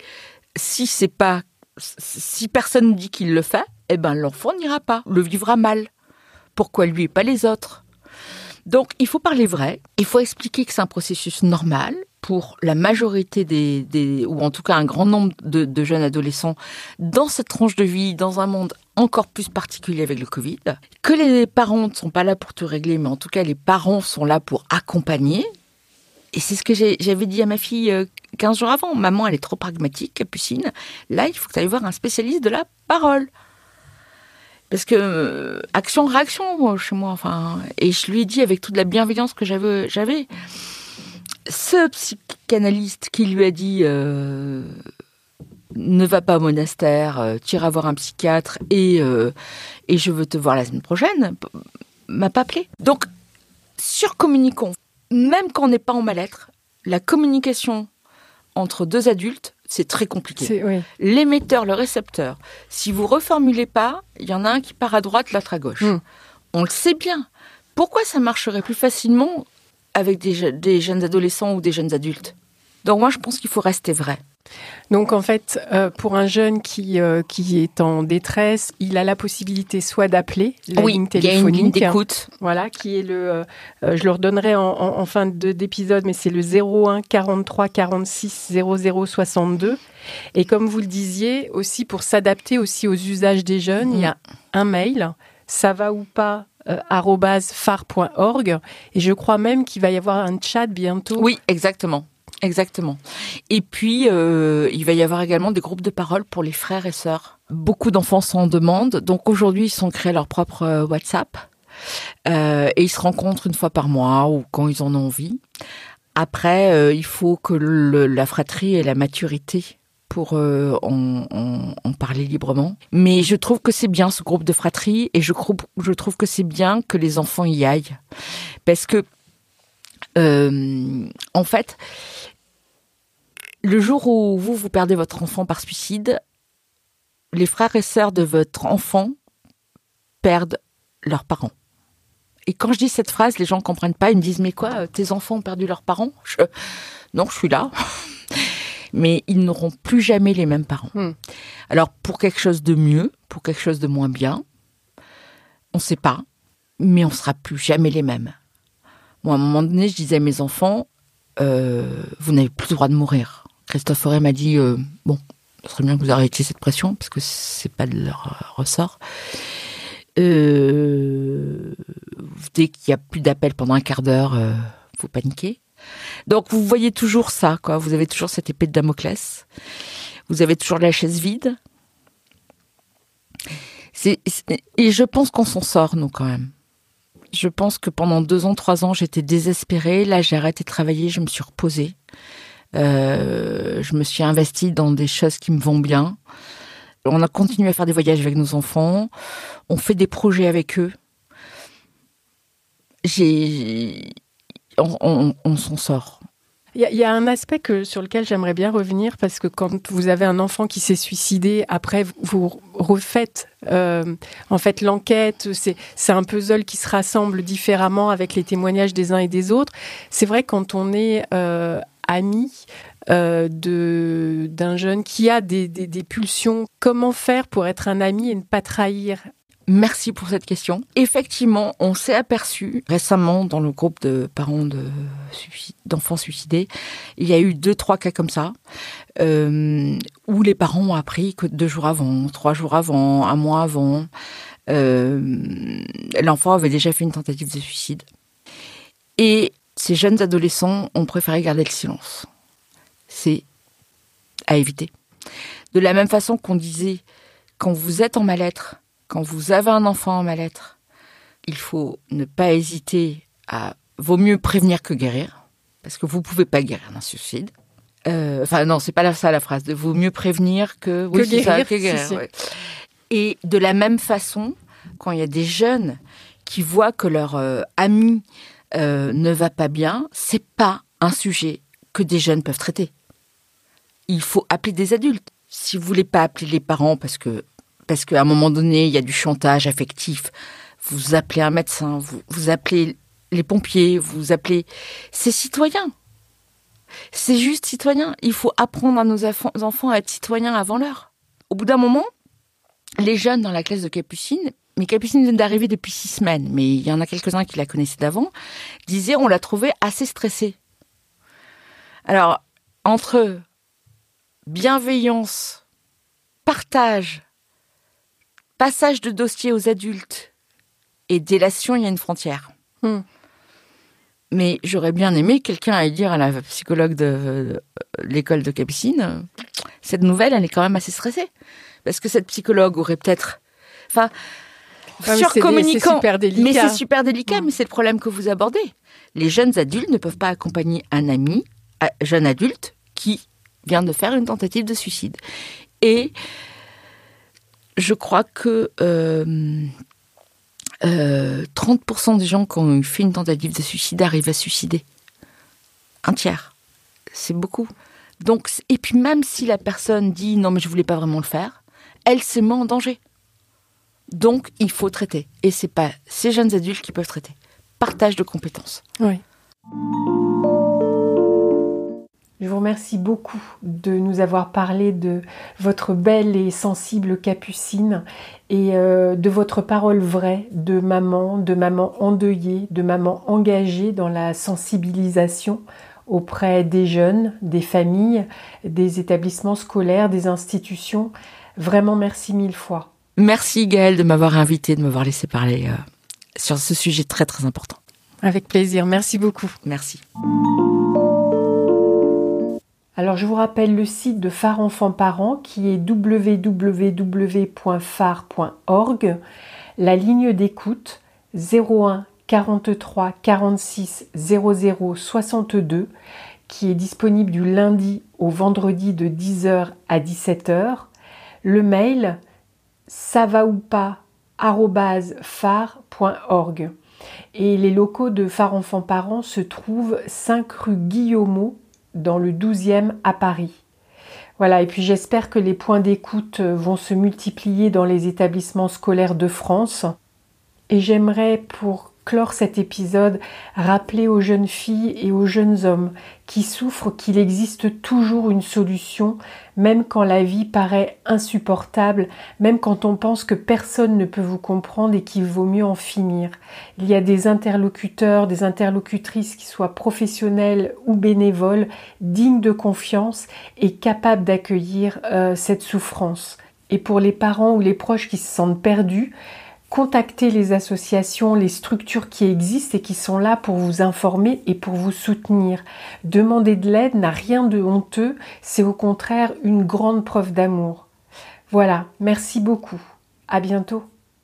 personne ne dit qu'il le fait, l'enfant n'ira pas, le vivra mal. Pourquoi lui et pas les autres ? Donc, il faut parler vrai. Il faut expliquer que c'est un processus normal pour la majorité ou en tout cas un grand nombre de jeunes adolescents dans cette tranche de vie, dans un monde encore plus particulier avec le Covid. Que les parents ne sont pas là pour tout régler, mais en tout cas, les parents sont là pour accompagner. Et c'est ce que j'avais dit à ma fille 15 jours avant. Maman, elle est trop pragmatique, Capucine. Là, il faut que tu ailles voir un spécialiste de la parole. Parce que action-réaction chez moi, et je lui ai dit avec toute la bienveillance que j'avais. Ce psychanalyste qui lui a dit ne va pas au monastère, tu iras voir un psychiatre et je veux te voir la semaine prochaine, m'a pas appelé. Donc surcommuniquons, même quand on n'est pas en mal-être, la communication entre deux adultes, c'est très compliqué. Oui. L'émetteur, le récepteur, si vous reformulez pas, il y en a un qui part à droite, l'autre à gauche. On le sait bien. Pourquoi ça marcherait plus facilement avec des jeunes adolescents ou des jeunes adultes ? Donc moi, je pense qu'il faut rester vrai. Donc en fait, pour un jeune qui est en détresse, il a la possibilité soit d'appeler la ligne téléphonique. Il y a une ligne d'écoute. Voilà, qui est je le redonnerai en fin d'épisode, mais c'est le 01 43 46 00 62. Et comme vous le disiez, aussi pour s'adapter aussi aux usages des jeunes, il y a un mail, ça va ou pas @phare.org, et je crois même qu'il va y avoir un chat bientôt. Oui, exactement. Et puis, il va y avoir également des groupes de parole pour les frères et sœurs. Beaucoup d'enfants sont en demande. Donc aujourd'hui, ils sont créés leur propre WhatsApp. Et ils se rencontrent une fois par mois ou quand ils en ont envie. Après, il faut que la fratrie ait la maturité pour en parler librement. Mais je trouve que c'est bien ce groupe de fratrie et je trouve que c'est bien que les enfants y aillent. Parce que, en fait, le jour où vous perdez votre enfant par suicide, les frères et sœurs de votre enfant perdent leurs parents. Et quand je dis cette phrase, les gens ne comprennent pas. Ils me disent « Mais quoi, tes enfants ont perdu leurs parents ?» Non, je suis là. Mais ils n'auront plus jamais les mêmes parents. Alors, pour quelque chose de mieux, pour quelque chose de moins bien, on ne sait pas, mais on ne sera plus jamais les mêmes. Moi, à un moment donné, je disais à mes enfants, vous n'avez plus le droit de mourir. Christophe Auré m'a dit, bon, ce serait bien que vous arrêtiez cette pression, parce que ce n'est pas de leur ressort. Dès qu'il n'y a plus d'appel pendant un quart d'heure, vous paniquez. Donc, vous voyez toujours ça, quoi. Vous avez toujours cette épée de Damoclès. Vous avez toujours la chaise vide. Et je pense qu'on s'en sort, nous, quand même. Je pense que pendant 2 ans, 3 ans, j'étais désespérée. Là, j'ai arrêté de travailler, je me suis reposée. Je me suis investie dans des choses qui me vont bien. On a continué à faire des voyages avec nos enfants. On fait des projets avec eux. On s'en sort. Il y a un aspect sur lequel j'aimerais bien revenir, parce que quand vous avez un enfant qui s'est suicidé, après vous refaites en fait l'enquête, c'est un puzzle qui se rassemble différemment avec les témoignages des uns et des autres. C'est vrai, quand on est ami d'un jeune qui a des pulsions, comment faire pour être un ami et ne pas trahir ? Merci pour cette question. Effectivement, on s'est aperçu récemment dans le groupe de parents d'enfants suicidés, il y a eu 2-3 cas comme ça, où les parents ont appris que 2 jours avant, 3 jours avant, 1 mois avant, l'enfant avait déjà fait une tentative de suicide. Et ces jeunes adolescents ont préféré garder le silence. C'est à éviter. De la même façon qu'on disait, quand vous êtes en mal-être, quand vous avez un enfant en mal-être, il faut ne pas hésiter à... Vaut mieux prévenir que guérir, parce que vous ne pouvez pas guérir d'un suicide. Non, c'est pas ça la phrase. Vaut mieux prévenir que guérir. Si. Ouais. Et de la même façon, quand il y a des jeunes qui voient que leur ami ne va pas bien, c'est pas un sujet que des jeunes peuvent traiter. Il faut appeler des adultes. Si vous voulez pas appeler les parents parce qu'à un moment donné, il y a du chantage affectif, vous appelez un médecin, vous appelez les pompiers, vous appelez... C'est citoyen. C'est juste citoyen. Il faut apprendre à nos enfants à être citoyens avant l'heure. Au bout d'un moment, les jeunes dans la classe de Capucine, mais Capucine vient d'arriver depuis 6 semaines, mais il y en a quelques-uns qui la connaissaient d'avant, disaient on l'a trouvée assez stressée. Alors, entre bienveillance, partage, passage de dossier aux adultes et délation, il y a une frontière. Mais j'aurais bien aimé quelqu'un aille dire à la psychologue de l'école de Capucine, cette nouvelle, elle est quand même assez stressée. Parce que cette psychologue aurait peut-être... surcommunicant. C'est super délicat. Mais c'est super délicat, mais c'est le problème que vous abordez. Les jeunes adultes ne peuvent pas accompagner un jeune adulte qui vient de faire une tentative de suicide. Et je crois que 30% des gens qui ont fait une tentative de suicide arrivent à se suicider. 1/3. C'est beaucoup. Donc, et puis même si la personne dit « non, mais je ne voulais pas vraiment le faire », elle se met en danger. Donc, il faut traiter. Et ce n'est pas ces jeunes adultes qui peuvent traiter. Partage de compétences. Oui. Je vous remercie beaucoup de nous avoir parlé de votre belle et sensible Capucine et de votre parole vraie de maman endeuillée, de maman engagée dans la sensibilisation auprès des jeunes, des familles, des établissements scolaires, des institutions. Vraiment, merci 1000 fois. Merci Gaëlle de m'avoir invitée, de m'avoir laissé parler sur ce sujet très très important. Avec plaisir, merci beaucoup. Merci. Alors, je vous rappelle le site de Phare Enfants Parents qui est www.phare.org, la ligne d'écoute 01 43 46 00 62 qui est disponible du lundi au vendredi de 10h à 17h. Le mail savaupas@phare.org. Et les locaux de Phare Enfants Parents se trouvent 5 rue Guillaumeau dans le 12e à Paris. Voilà, et puis j'espère que les points d'écoute vont se multiplier dans les établissements scolaires de France. Et j'aimerais, pour clore cet épisode, rappeler aux jeunes filles et aux jeunes hommes qui souffrent qu'il existe toujours une solution, même quand la vie paraît insupportable, même quand on pense que personne ne peut vous comprendre et qu'il vaut mieux en finir. Il y a des interlocuteurs, des interlocutrices qui soient professionnels ou bénévoles, dignes de confiance et capables d'accueillir cette souffrance. Et pour les parents ou les proches qui se sentent perdus, contactez les associations, les structures qui existent et qui sont là pour vous informer et pour vous soutenir. Demander de l'aide n'a rien de honteux, c'est au contraire une grande preuve d'amour. Voilà, merci beaucoup. À bientôt.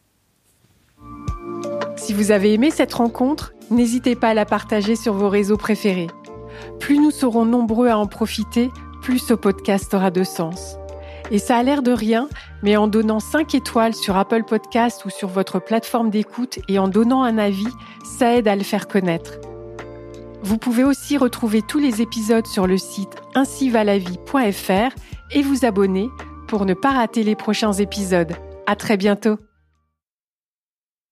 Si vous avez aimé cette rencontre, n'hésitez pas à la partager sur vos réseaux préférés. Plus nous serons nombreux à en profiter, plus ce podcast aura de sens. Et ça a l'air de rien, mais en donnant 5 étoiles sur Apple Podcast ou sur votre plateforme d'écoute et en donnant un avis, ça aide à le faire connaître. Vous pouvez aussi retrouver tous les épisodes sur le site ainsivalavie.fr et vous abonner pour ne pas rater les prochains épisodes. À très bientôt.